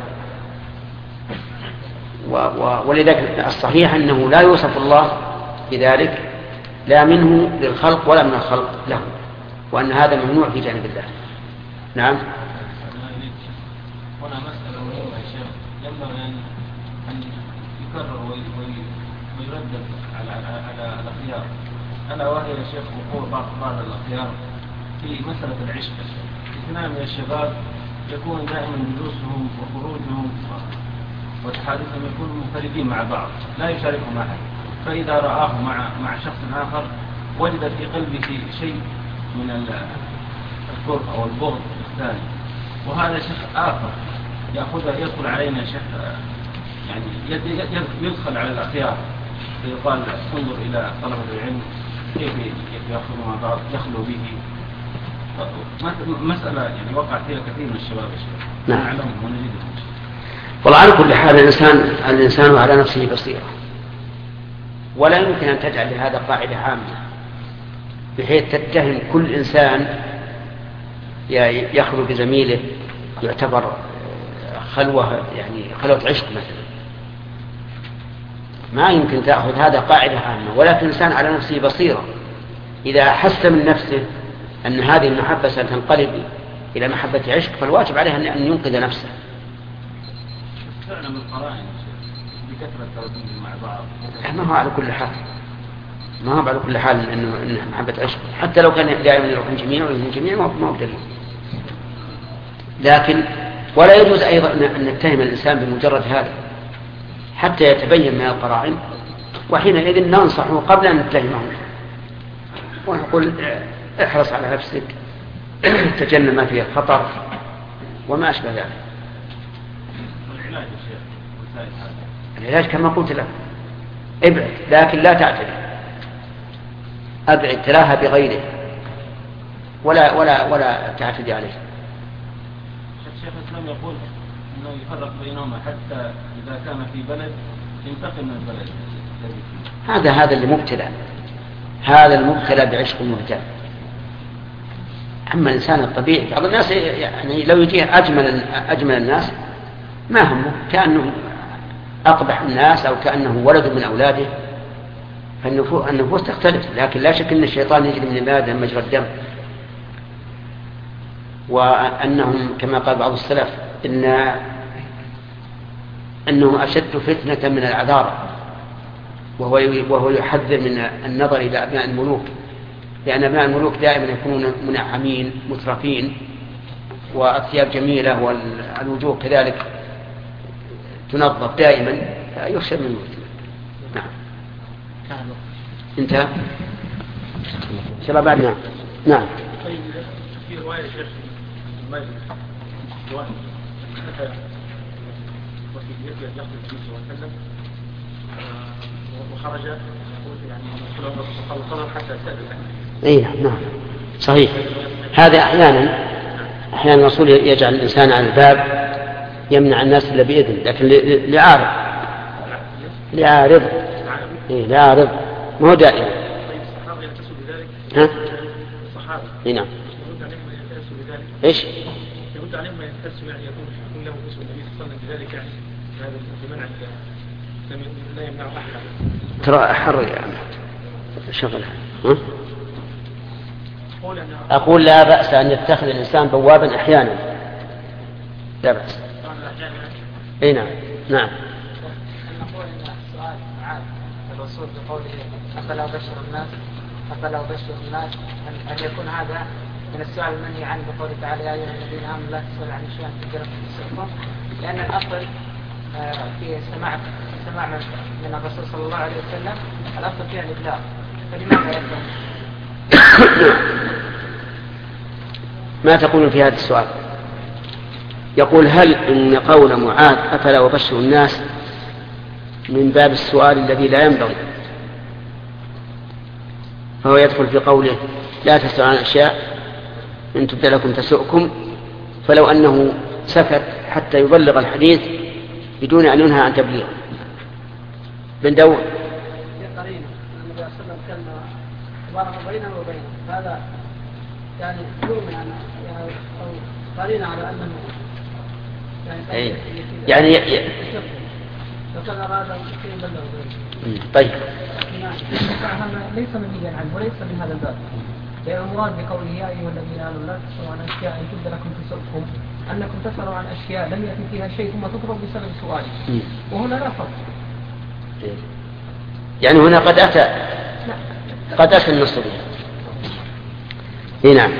ولذلك الصحيح أنه لا يوصف الله بذلك لا منه للخلق ولا من الخلق له، وأن هذا ممنوع في جانب الله. نعم. هنا مسألة مهمة يا شيخ، ينبغي أن يكرر ويردد على على الأخيار، ألا وهي يا شيخ وقوع بعض بعض الأخيار في مسألة العشق. اثنان من الشباب يكون دائما جلوسهم وخروجهم وتحادثهم يكونوا منفردين مع بعض لا يشاركهم أحد، فإذا رآه مع مع شخص آخر وجد في قلبه شيء من الكره أو البغض الثاني، وهذا شيخ آخر يأخذ يدخل علينا شيخ يعني يدخل على الأخيار، فيقال انظر إلى طلبة العلم كيف يأخذوا مع بعض يخلو به. مسألة يعني وقع فيها كثير من الشباب الشيخ. نعم. نعلمهم ونجدهم. والله على كل حال الإنسان الإنسان على نفسه بصيرة، ولا يمكن أن تجعل لهذا قاعدة عامة بحيث تتهم كل إنسان يخلو بزميله يعتبر خلوة يعني خلوة عشق مثلا. ما يمكن تأخذ هذا قاعدة عامة، ولكن الإنسان على نفسه بصيرة إذا حس من نفسه أن هذه المحبة ستنقلب إلى محبة عشق فالواجب عليه أن ينقذ نفسه. فعلا من القرائن بكثرة التردد مع بعض. ما هو على كل حال ما هو على كل حال إنه إنه محبة عشق، حتى لو كان دائما يروحون جميع ويروحون جميع ما هو دليل. لكن ولا يجوز أيضا أن نتهم الإنسان بمجرد هذا حتى يتبين من القرائن، وحينئذ ننصحه قبل أن نتهمه ونقول احرص على نفسك، تجنب ما فيه الخطر وما أشبه ذلك. العلاج كما قلت لك ابعد، لكن لا تعتدي، ابعد تلاها بغيره ولا ولا ولا تعتدي عليه. الشيخ الإسلام يقول انه يفرق بينهما حتى اذا كان في بلد ينتقل من البلد. هذا هذا اللي مبتلى، هذا المبتلى بعشق مهتم. اما الانسان الطبيعي بعض الناس يعني لو يجيه اجمل اجمل الناس ما همه كانه أقبح الناس أو كأنه ولد من أولاده، فالنفوس تختلف، لكن لا شك أن الشيطان يجري من البلاد مجرى الدم، وأنهم كما قال بعض السلف إن أنه أشد فتنة من العذارى، وهو وهو يحذر من النظر إلى أبناء الملوك، لأن أبناء الملوك دائما يكونون منعمين مترفين والثياب جميلة والوجوه كذلك تنظف دائما، يخشى من الموت. نعم. انتهى. شباب بعد. نعم. نعم. طيب في رواية شيخ المجلس واحد وفي يده يقتل النبي صلى الله عليه وسلم وخرج يعني خلص حتى استأذن. اي نعم صحيح. هذا احيانا احيانا الرسول يجعل الانسان على الباب يمنع الناس إلا بإذن، لكن لعارض لعارض إيه لعارض ما هو دائما. طيب الصحابة يلتسوا بذلك؟ ها؟ الصحابة إيه نعم. يرد عليهم من يلتسوا بذلك؟ إيش؟ يرد عليهم من يلتسوا يعني يكون يكون له اسم النبي صلى الله عليه وسلم بذلك يعني هذا بمنع لا يمنع أحد. ترى حر يعني شغلها. ها؟ أقول لا بأس أن يتخذ الإنسان بوابا أحيانا، لا بأس. اي نعم. نعم. نقول ان السؤال معاد الرسول بقوله افلا ابشر الناس افلا ابشر الناس ان يكون هذا من السؤال المنهي عنه بقوله تعالى يا ايها الذين امنوا لا تسالوا عن شيء تجرى تسالكم، لان الاصل في سماع سماع من الرسول صلى الله عليه وسلم الاصل فيها الابلاغ، فلماذا يكون؟ ما تقولون في هذا السؤال؟ يقول هل إن قول معاذ أفلا أبشر الناس من باب السؤال الذي لا ينبغي، فهو يدخل في قوله لا تسألوا عن أشياء إن تبد لكم تسؤكم، فلو أنه سكت حتى يبلغ الحديث بدون أن ينهى عن تبليغه. بن داود النبي صلى الله عليه وسلم كان مبارك بينه وبينه، هذا يعني يوم يعني قرينا على أنه يعني يعني ي... طيب ليس منهيا عنه وليس من هذا الباب، لأن المراد بقوله يا أيها الذين آمنوا لا تسألوا عن أشياء إن تبد لكم تسؤكم أنكم تسألوا عن أشياء لم يأتي فيها شيء ثم تطلب بسبب سؤاله، وهنا لا فرق. يعني هنا قد أتى قد أتى النص به. نعم.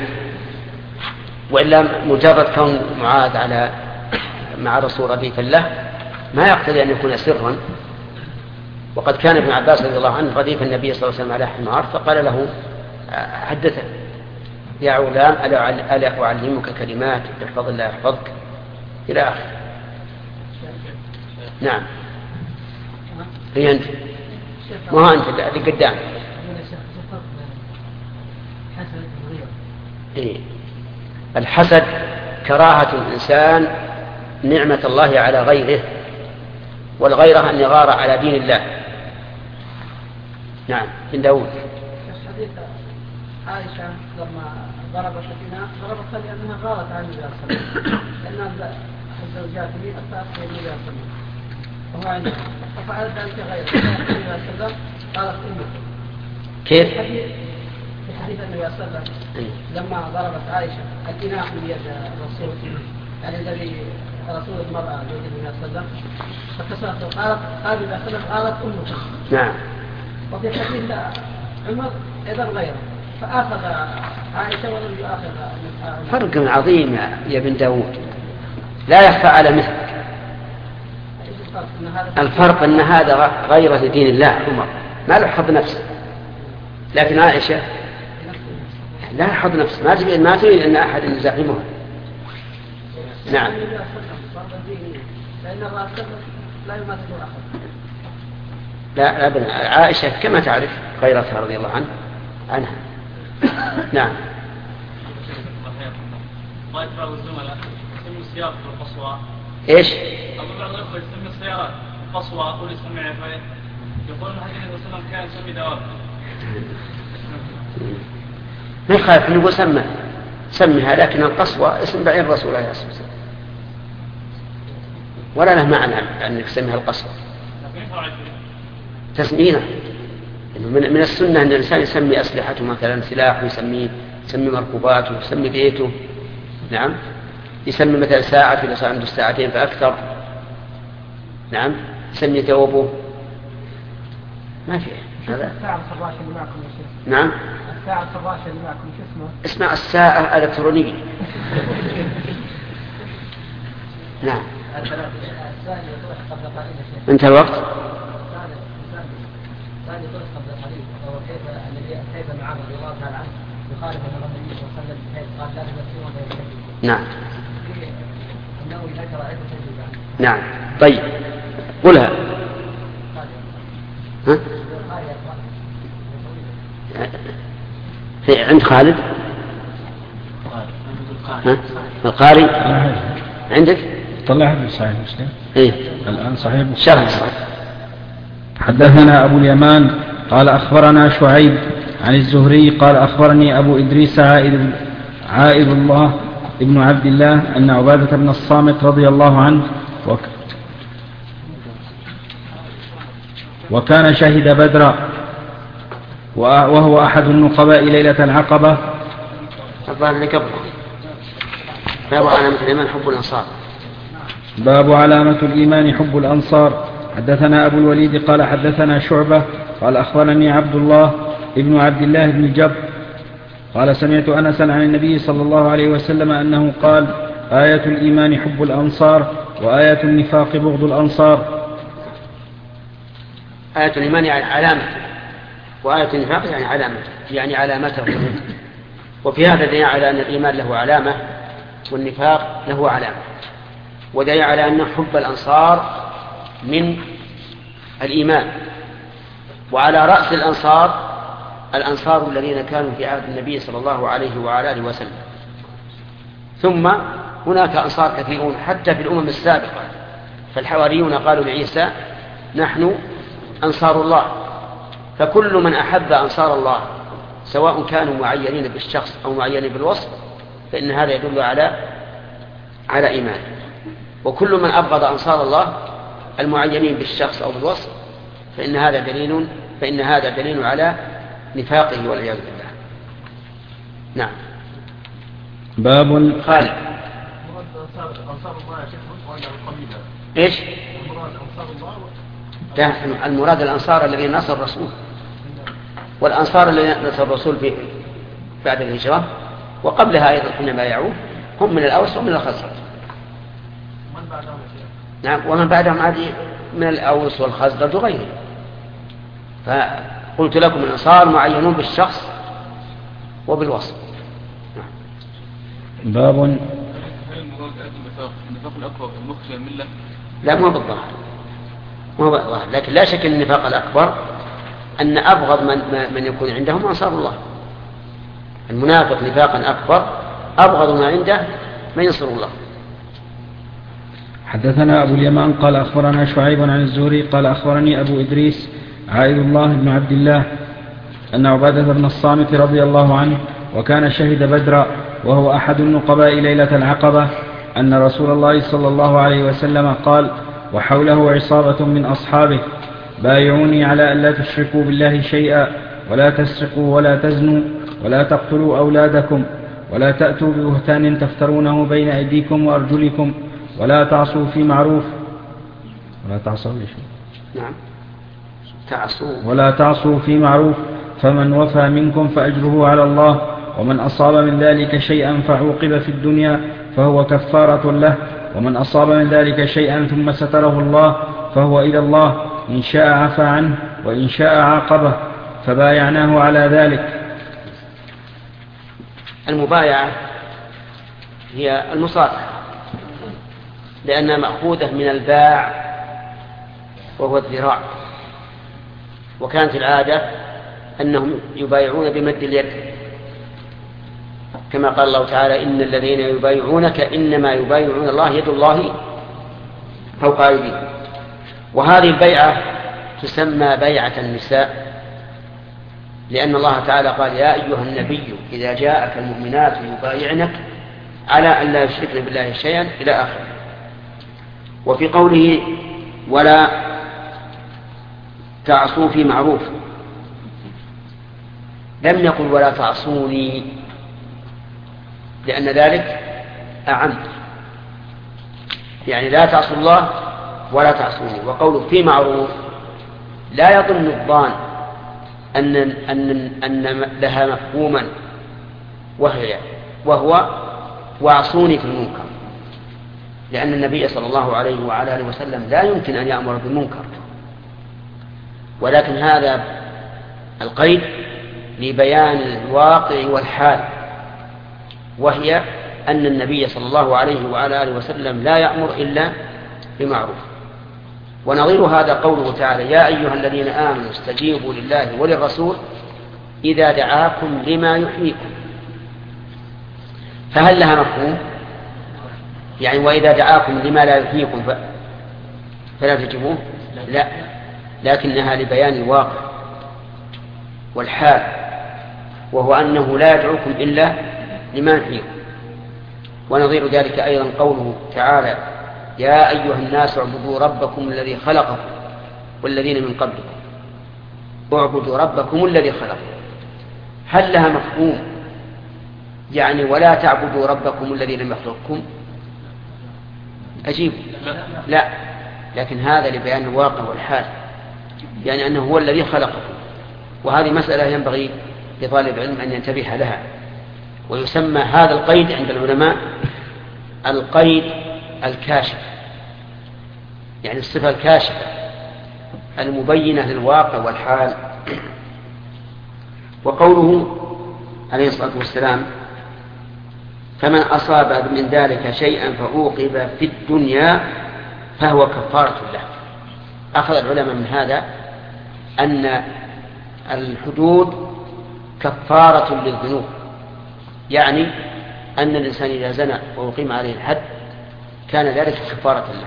وإلا مجرد كون معاذ على مع رسول رديفا له ما يقتضي أن يكون سرا. وقد كان ابن عباس رضي الله عنه رديف النبي صلى الله عليه وسلم على حمار فقال له حدثه يا غلام ألا أعلمك كلمات احفظ الله يحفظك إلى آخر. نعم هي أنت ما أنت اللي قدام. إيه؟ الحسد كراهة الإنسان نعمة الله على غيره، والغيرة أن يغار على دين الله. نعم بن داود. حديث عائشة لما ضربت الإناء ضربتها لأنها غارت عن النبي صلى الله عليه وسلم، لأن الزوجات لي أتأخر النبي صلى الله عليه وسلم وهو عندها ففعلت ذلك غيره النبي صلى الله عليه وسلم قالت أمك. كيف؟ في حديث النبي صلى الله عليه وسلم لما ضربت عائشة الإناء بيد الرسول يعني الذي رسول المرأة بيد النبي صلى الله عليه وسلم فكسرت قالت قال إذا سلم قالت أمك. نعم. وفي حديث عمر أيضا غيره فآخذ عائشة ولم يؤاخذ. فرق عظيم يا بن داود لا يخفى على مثلك. الفرق أن هذا غير دين الله عمر ما له حظ نفسه، لكن عائشة لا حظ نفسه ما تريد ما تريد أن أحد يزاحمها. نعم. لا يماثل الآخر. لا أبدا عائشة كما تعرف غيرتها رضي الله عنه عنها. نعم. بعض الزملاء يسمي السيارة بالقصوى. إيش؟ أقول بعض الأخوة يسمي السيارات بالقصوى أقول يسمي عفاية يقول أن النبي صلى الله عليه وسلم كان يسمي دواب. ما يخالف نقول سمى سميها، لكن القصوى اسم بعير الرسول عليه الصلاة والسلام ولا له معنى أنك تسميها القصوى. تسمينا من السنة أن الإنسان يسمي أسلحته مثلا سلاح ويسمي يسمي مركوباته ويسمي بيته. نعم. يسمي مثلا ساعة إذا صار عنده ساعتين فأكثر. نعم. يسمي ثوبه ما في هذا. الساعة الفراشة اللي معكم يا شيخ. نعم. الساعة الفراشة اللي معكم شو اسمه؟ اسمها الساعة الإلكترونية. نعم. انتهى الوقت. نعم. نعم. طيب قلها. ها؟ عند خالد. ها؟ القاري عندك؟ طلع في صحيح مسلم. إيه؟ الآن صحيح شرح صحيح. حدثنا أبو اليمان قال أخبرنا شعيب عن الزهري قال أخبرني أبو إدريس عائد, عائد الله ابن عبد الله أن عبادة بن الصامت رضي الله عنه وك وكان شهد بدرا وهو أحد النقباء ليلة العقبة. الظاهر اللي قبله باب علامة الإيمان حب الأنصار. باب علامة الإيمان حب الأنصار. حدثنا أبو الوليد قال حدثنا شعبة قال أخبرني عبد الله ابن عبد الله بن جبر قال سمعت أنسا عن النبي صلى الله عليه وسلم أنه قال آية الإيمان حب الأنصار وآية النفاق بغض الأنصار. آية الإيمان يعني علامة، وآية النفاق يعني علامة يعني علامته. وفي هذا دليل على أن الإيمان له علامة والنفاق له علامة، ودليل على أن حب الأنصار من الإيمان. وعلى رأس الأنصار الأنصار الذين كانوا في عهد النبي صلى الله عليه وعلى آله وسلم، ثم هناك أنصار كثيرون حتى في الأمم السابقة. فالحواريون قالوا لعيسى نحن أنصار الله. فكل من أحب أنصار الله سواء كانوا معينين بالشخص أو معينين بالوصف فإن هذا يدل على على إيمان. وكل من أبغض أنصار الله المعينين بالشخص أو بالوصف فإن هذا دليل فإن هذا دليل على نفاقه والعياذ بالله. نعم. باب خالد. ايش؟ المراد الأنصار الذين نصر الرسول، والأنصار الذين نصر الرسول في بعد الهجرة وقبلها أيضا حين بايعوه هم من الأوس ومن الخزرج. نعم، ومن بعدهم عادي من الأوس والخزرج وغيره. فقلت لكم الأنصار معينون بالشخص وبالوصف. نعم. باب هل المراد النفاق النفاق الأكبر المخفي الملة؟ لا، مو بالظاهر، مو بالظاهر، لكن لا شك أن النفاق الأكبر أن أبغض من, من يكون عندهم أنصار الله. المنافق نفاقا أكبر أبغض ما عنده من ينصر الله. حدثنا أبو اليمان قال أخبرنا شعيب عن الزهري قال أخبرني أبو إدريس عائد الله بن عبد الله أن عبادة بن الصامت رضي الله عنه وكان شهد بدرا وهو أحد النقباء ليلة العقبة أن رسول الله صلى الله عليه وسلم قال وحوله عصابة من أصحابه بايعوني على أن لا تشركوا بالله شيئا ولا تسرقوا ولا تزنوا ولا تقتلوا أولادكم ولا تأتوا ببهتان تفترونه بين أيديكم وأرجلكم ولا تعصوا في معروف ولا تعصوا نعم تعصوا ولا تعصوا في معروف فمن وفى منكم فأجره على الله ومن أصاب من ذلك شيئا فعوقب في الدنيا فهو كفارة له ومن أصاب من ذلك شيئا ثم ستره الله فهو إلى الله إن شاء عفى عنه وإن شاء عاقبه فبايعناه على ذلك. المبايعة هي المصافحة لأنها مأخوذة من الباع وهو الذراع، وكانت العادة أنهم يبايعون بمد اليد كما قال الله تعالى إن الذين يبايعونك إنما يبايعون الله يد الله فوق أيديهم. وهذه البيعة تسمى بيعة النساء لأن الله تعالى قال يا أيها النبي إذا جاءك المؤمنات يبايعنك على أن لا يشركن بالله شيئا إلى آخره. وفي قوله ولا تعصوا في معروف لم يقل ولا تعصوني لأن ذلك أعم، يعني لا تعصوا الله ولا تعصوني. وقوله في معروف لا يظن الظان أن, أن, أن لها مفهوما وهي وهو واعصوني في المنكر، لأن النبي صلى الله عليه وعلى آله وسلم لا يمكن أن يأمر بالمنكر، ولكن هذا القيد لبيان الواقع والحال، وهي أن النبي صلى الله عليه وعلى آله وسلم لا يأمر إلا بمعروف. ونظير هذا قوله تعالى يا أيها الذين آمنوا استجيبوا لله وللرسول إذا دعاكم لما يحييكم. فهل لها مفهوم؟ يعني وإذا دعاكم لما لا يحييكم فلا تجيبوه؟ لا، لكنها لبيان الواقع والحال، وهو أنه لا يدعوكم إلا لما يحييكم. ونظير ذلك أيضا قوله تعالى يا أيها الناس اعبدوا ربكم الذي خلقكم والذين من قبلكم اعبدوا ربكم الذي خلقكم. هل لها مفهوم يعني ولا تعبدوا ربكم الذي لم يخلقكم؟ أجيب لا، لكن هذا لبيان الواقع والحال، يعني أنه هو الذي خلقكم. وهذه مسألة ينبغي لطالب علم أن ينتبه لها. ويسمى هذا القيد عند العلماء القيد الكاشف، يعني الصفة الكاشفة المبينة للواقع والحال. وقوله عليه الصلاة والسلام فمن أصاب من ذلك شيئا فعوقب في الدنيا فهو كفارة له. أخذ العلماء من هذا أن الحدود كفارة للذنوب، يعني أن الإنسان إذا زنى وأقيم عليه الحد كان ذلك كفارة له،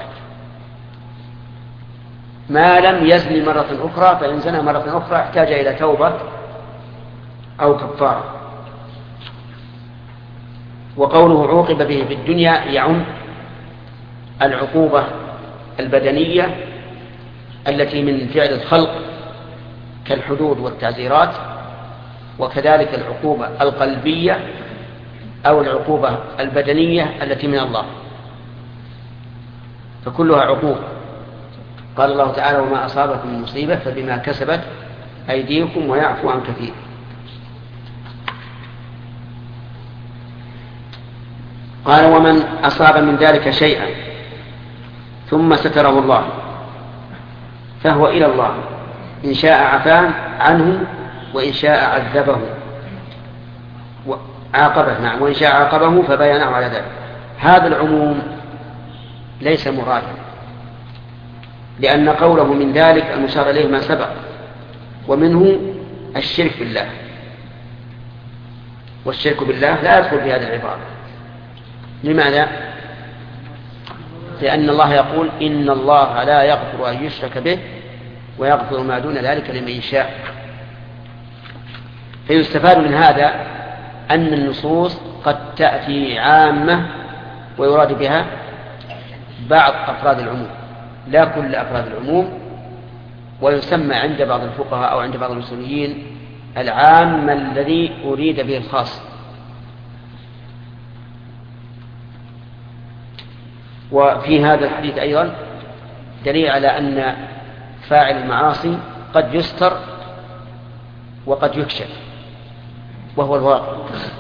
ما لم يزني مرة أخرى، فإن زنى مرة أخرى احتاج إلى توبة أو كفارة. وقوله عوقب به في الدنيا يعم العقوبة البدنية التي من فعل الخلق كالحدود والتعزيرات، وكذلك العقوبة القلبية أو العقوبة البدنية التي من الله، فكلها عقوبة. قال الله تعالى وما أصابكم من مصيبة فبما كسبت أيديكم ويعفو عن كثير. قال ومن أصاب من ذلك شيئا ثم ستره الله فهو إلى الله، إن شاء عفاه عنه وإن شاء عذبه عاقبه، نعم، وإن شاء عاقبه فبينه على ذلك. هذا العموم ليس مرادا، لأن قوله من ذلك المشار إليه ما سبق، ومنه الشرك بالله، والشرك بالله لا يدخل في هذه العبارة. لماذا؟ لأن الله يقول إن الله لا يغفر أن يشرك به ويغفر ما دون ذلك لمن يشاء. فيستفاد من هذا أن النصوص قد تأتي عامة ويراد بها بعض أفراد العموم لا كل أفراد العموم، ويسمى عند بعض الفقهاء أو عند بعض الأصوليين العام الذي أريد به الخاص. وفي هذا الحديث أيضا دليل على أن فاعل المعاصي قد يستر وقد يكشف، وهو الواقع.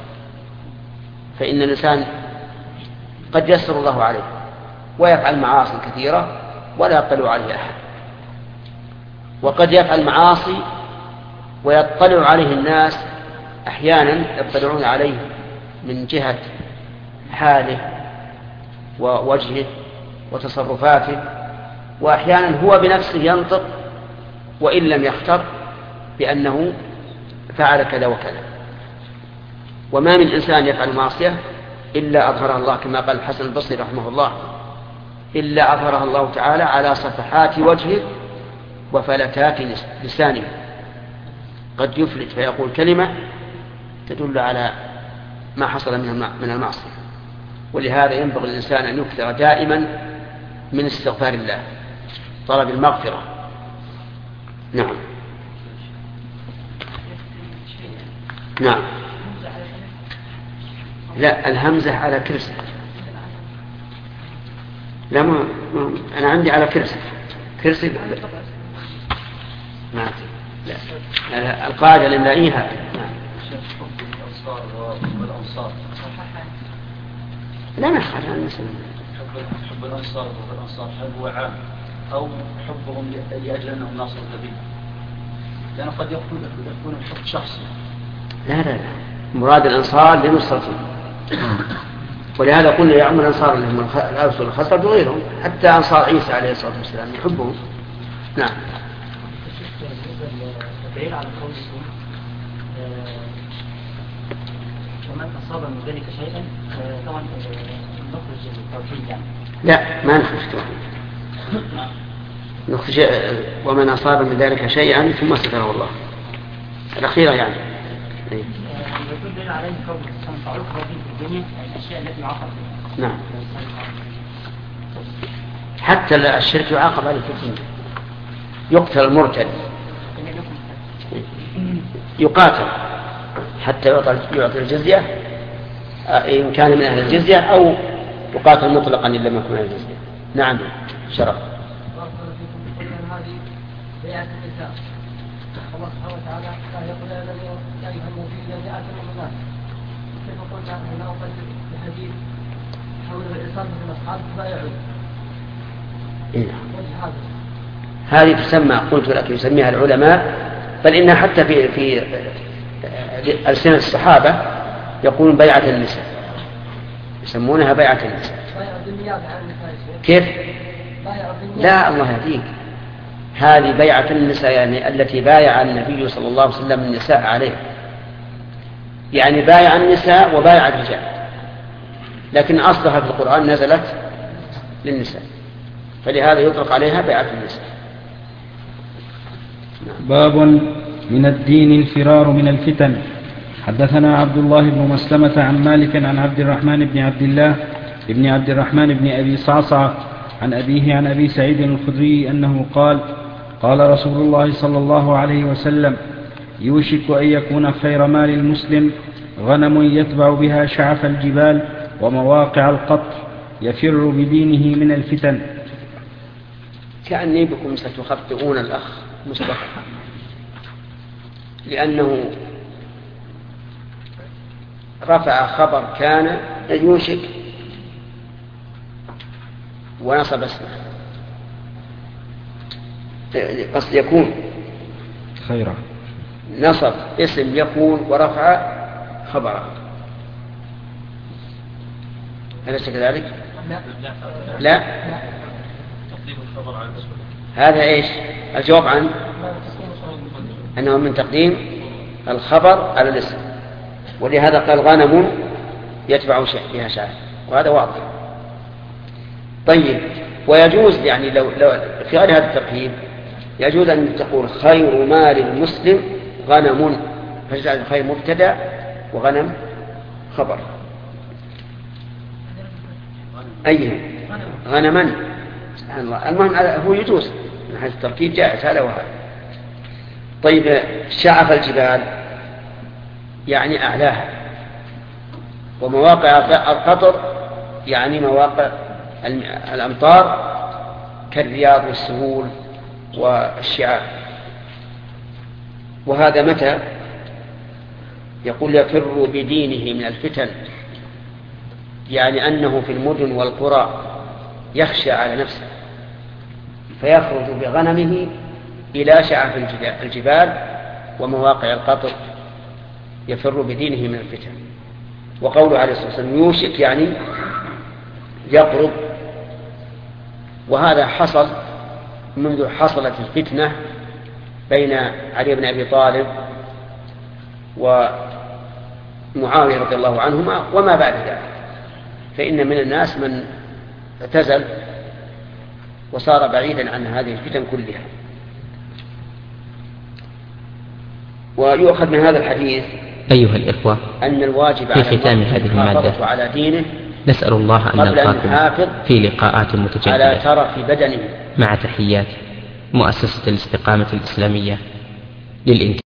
فإن الإنسان قد يسر الله عليه ويفعل معاصي كثيرة ولا يطلع عليه أحد، وقد يفعل معاصي ويطلع عليه الناس أحيانا يطلعون عليه من جهة حاله ووجهه وتصرفاته، وأحيانا هو بنفسه ينطق وإن لم يختر بأنه فعل كذا وكذا. وما من إنسان يفعل معصية إلا أظهرها الله، كما قال الحسن البصري رحمه الله، إلا أظهرها الله تعالى على صفحات وجهه وفلتات لسانه. قد يفلت فيقول كلمة تدل على ما حصل من المعصية. ولهذا ينبغي الإنسان أن يكثر دائما من استغفار الله، طلب المغفرة. نعم نعم لا، الهمزة على كرسي. لا ما أنا عندي على كرسي كرسي ما لا القاعدة لنلاقيها. لا نخرج عن المسلمين. حب الأنصار والأنصار هل هو عام أو حبهم لأجل أنهم ناصر النبي؟ لأنه قد يكون يكون الحب شخصي. لا لا لا، مراد الأنصار لنصرته. ولهذا قلنا يا عم الأنصار اللي هم الأوس والخزرج وغيرهم، حتى أنصار عيسى عليه الصلاة والسلام يحبهم. نعم. الدليل على قولكم ومن أصاب من ذلك شيئا طبعا نخرج التوحيد يعني. لا ما نخرج التوحيد، نخرج ومن أصاب من ذلك شيئا ثم ستره الله الأخيرة يعني. يكون دليل عليه كون الإنسان تعرف في الدنيا الأشياء التي يعاقب بها. نعم. حتى الشرك يعاقب عليه في الدنيا، يقتل المرتد، يقاتل حتى يعطي الجزية إن كان من أهل الجزية، أو يقاتل مطلقا إن لم يكن من أهل الجزية. نعم شرف. الله سبحانه وتعالى يقول يا أيها المؤمنين إذا جاءكم المؤمنات كيف قلنا هنا وقد الحديث حول الإصابة من الأصحاب فبايعوا. هذه تسمى، قلت لك يسميها العلماء، بل إنها حتى في في ألسنة الصحابة يقولون بيعة النساء، يسمونها بيعة النساء. كيف؟ لا الله يهديك، هذه بيعة النساء يعني التي بايع النبي صلى الله عليه وسلم النساء عليه، يعني بايع النساء وبايع الرجال، لكن أصلها في القرآن نزلت للنساء، فلهذا يطلق عليها بيعة النساء. باب من الدين الفرار من الفتن. حدثنا عبد الله بن مسلمة عن مالك عن عبد الرحمن بن عبد الله بن عبد الرحمن بن أبي صعصع عن أبيه عن أبي سعيد الخدري أنه قال قال رسول الله صلى الله عليه وسلم يوشك أن يكون خير مال المسلم غنم يتبع بها شعف الجبال ومواقع القطر يفر بدينه من الفتن. كأني بكم ستخطئون الأخ مصطفى، لأنه رفع خبر كان يوشك ونصب اسمه، قصد يكون خيرا نصب اسم يكون ورفع خبره، أليس كذلك؟ لا لا هذا إيش الجواب عن أنه من تقديم الخبر على الاسم، ولهذا قال غنم يتبع بها شاة، وهذا واضح. طيب ويجوز يعني لو, لو في غير هذا التركيب يجوز أن تقول خير مال المسلم غنم، فجعل الخير مبتدأ وغنم خبر. أيه غنما سبحان الله. المهم هو يجوز من حيث التركيب جائز هذا وهذا. طيب شعف الجبال يعني أعلاها، ومواقع القطر يعني مواقع الأمطار كالرياض والسهول والشعاب. وهذا متى يقول يفر بدينه من الفتن، يعني أنه في المدن والقرى يخشى على نفسه فيخرج بغنمه إلى شعف الجبال ومواقع القطر يفر بدينه من الفتن. وقوله عليه الصلاة والسلام يوشك يعني يقرب، وهذا حصل منذ حصلت الفتنة بين علي بن أبي طالب ومعاوية رضي الله عنهما وما بعد ذلك، فإن من الناس من اعتزل وصار بعيدا عن هذه الفتن كلها. ويؤخذ من هذا الحديث أيها الإخوة أن الواجب في ختام هذه المادة على دينه نسأل الله أن نلقاكم في لقاءات متجددة على ترف بدنه مع تحيات مؤسسة الاستقامة الإسلامية للإنتاج.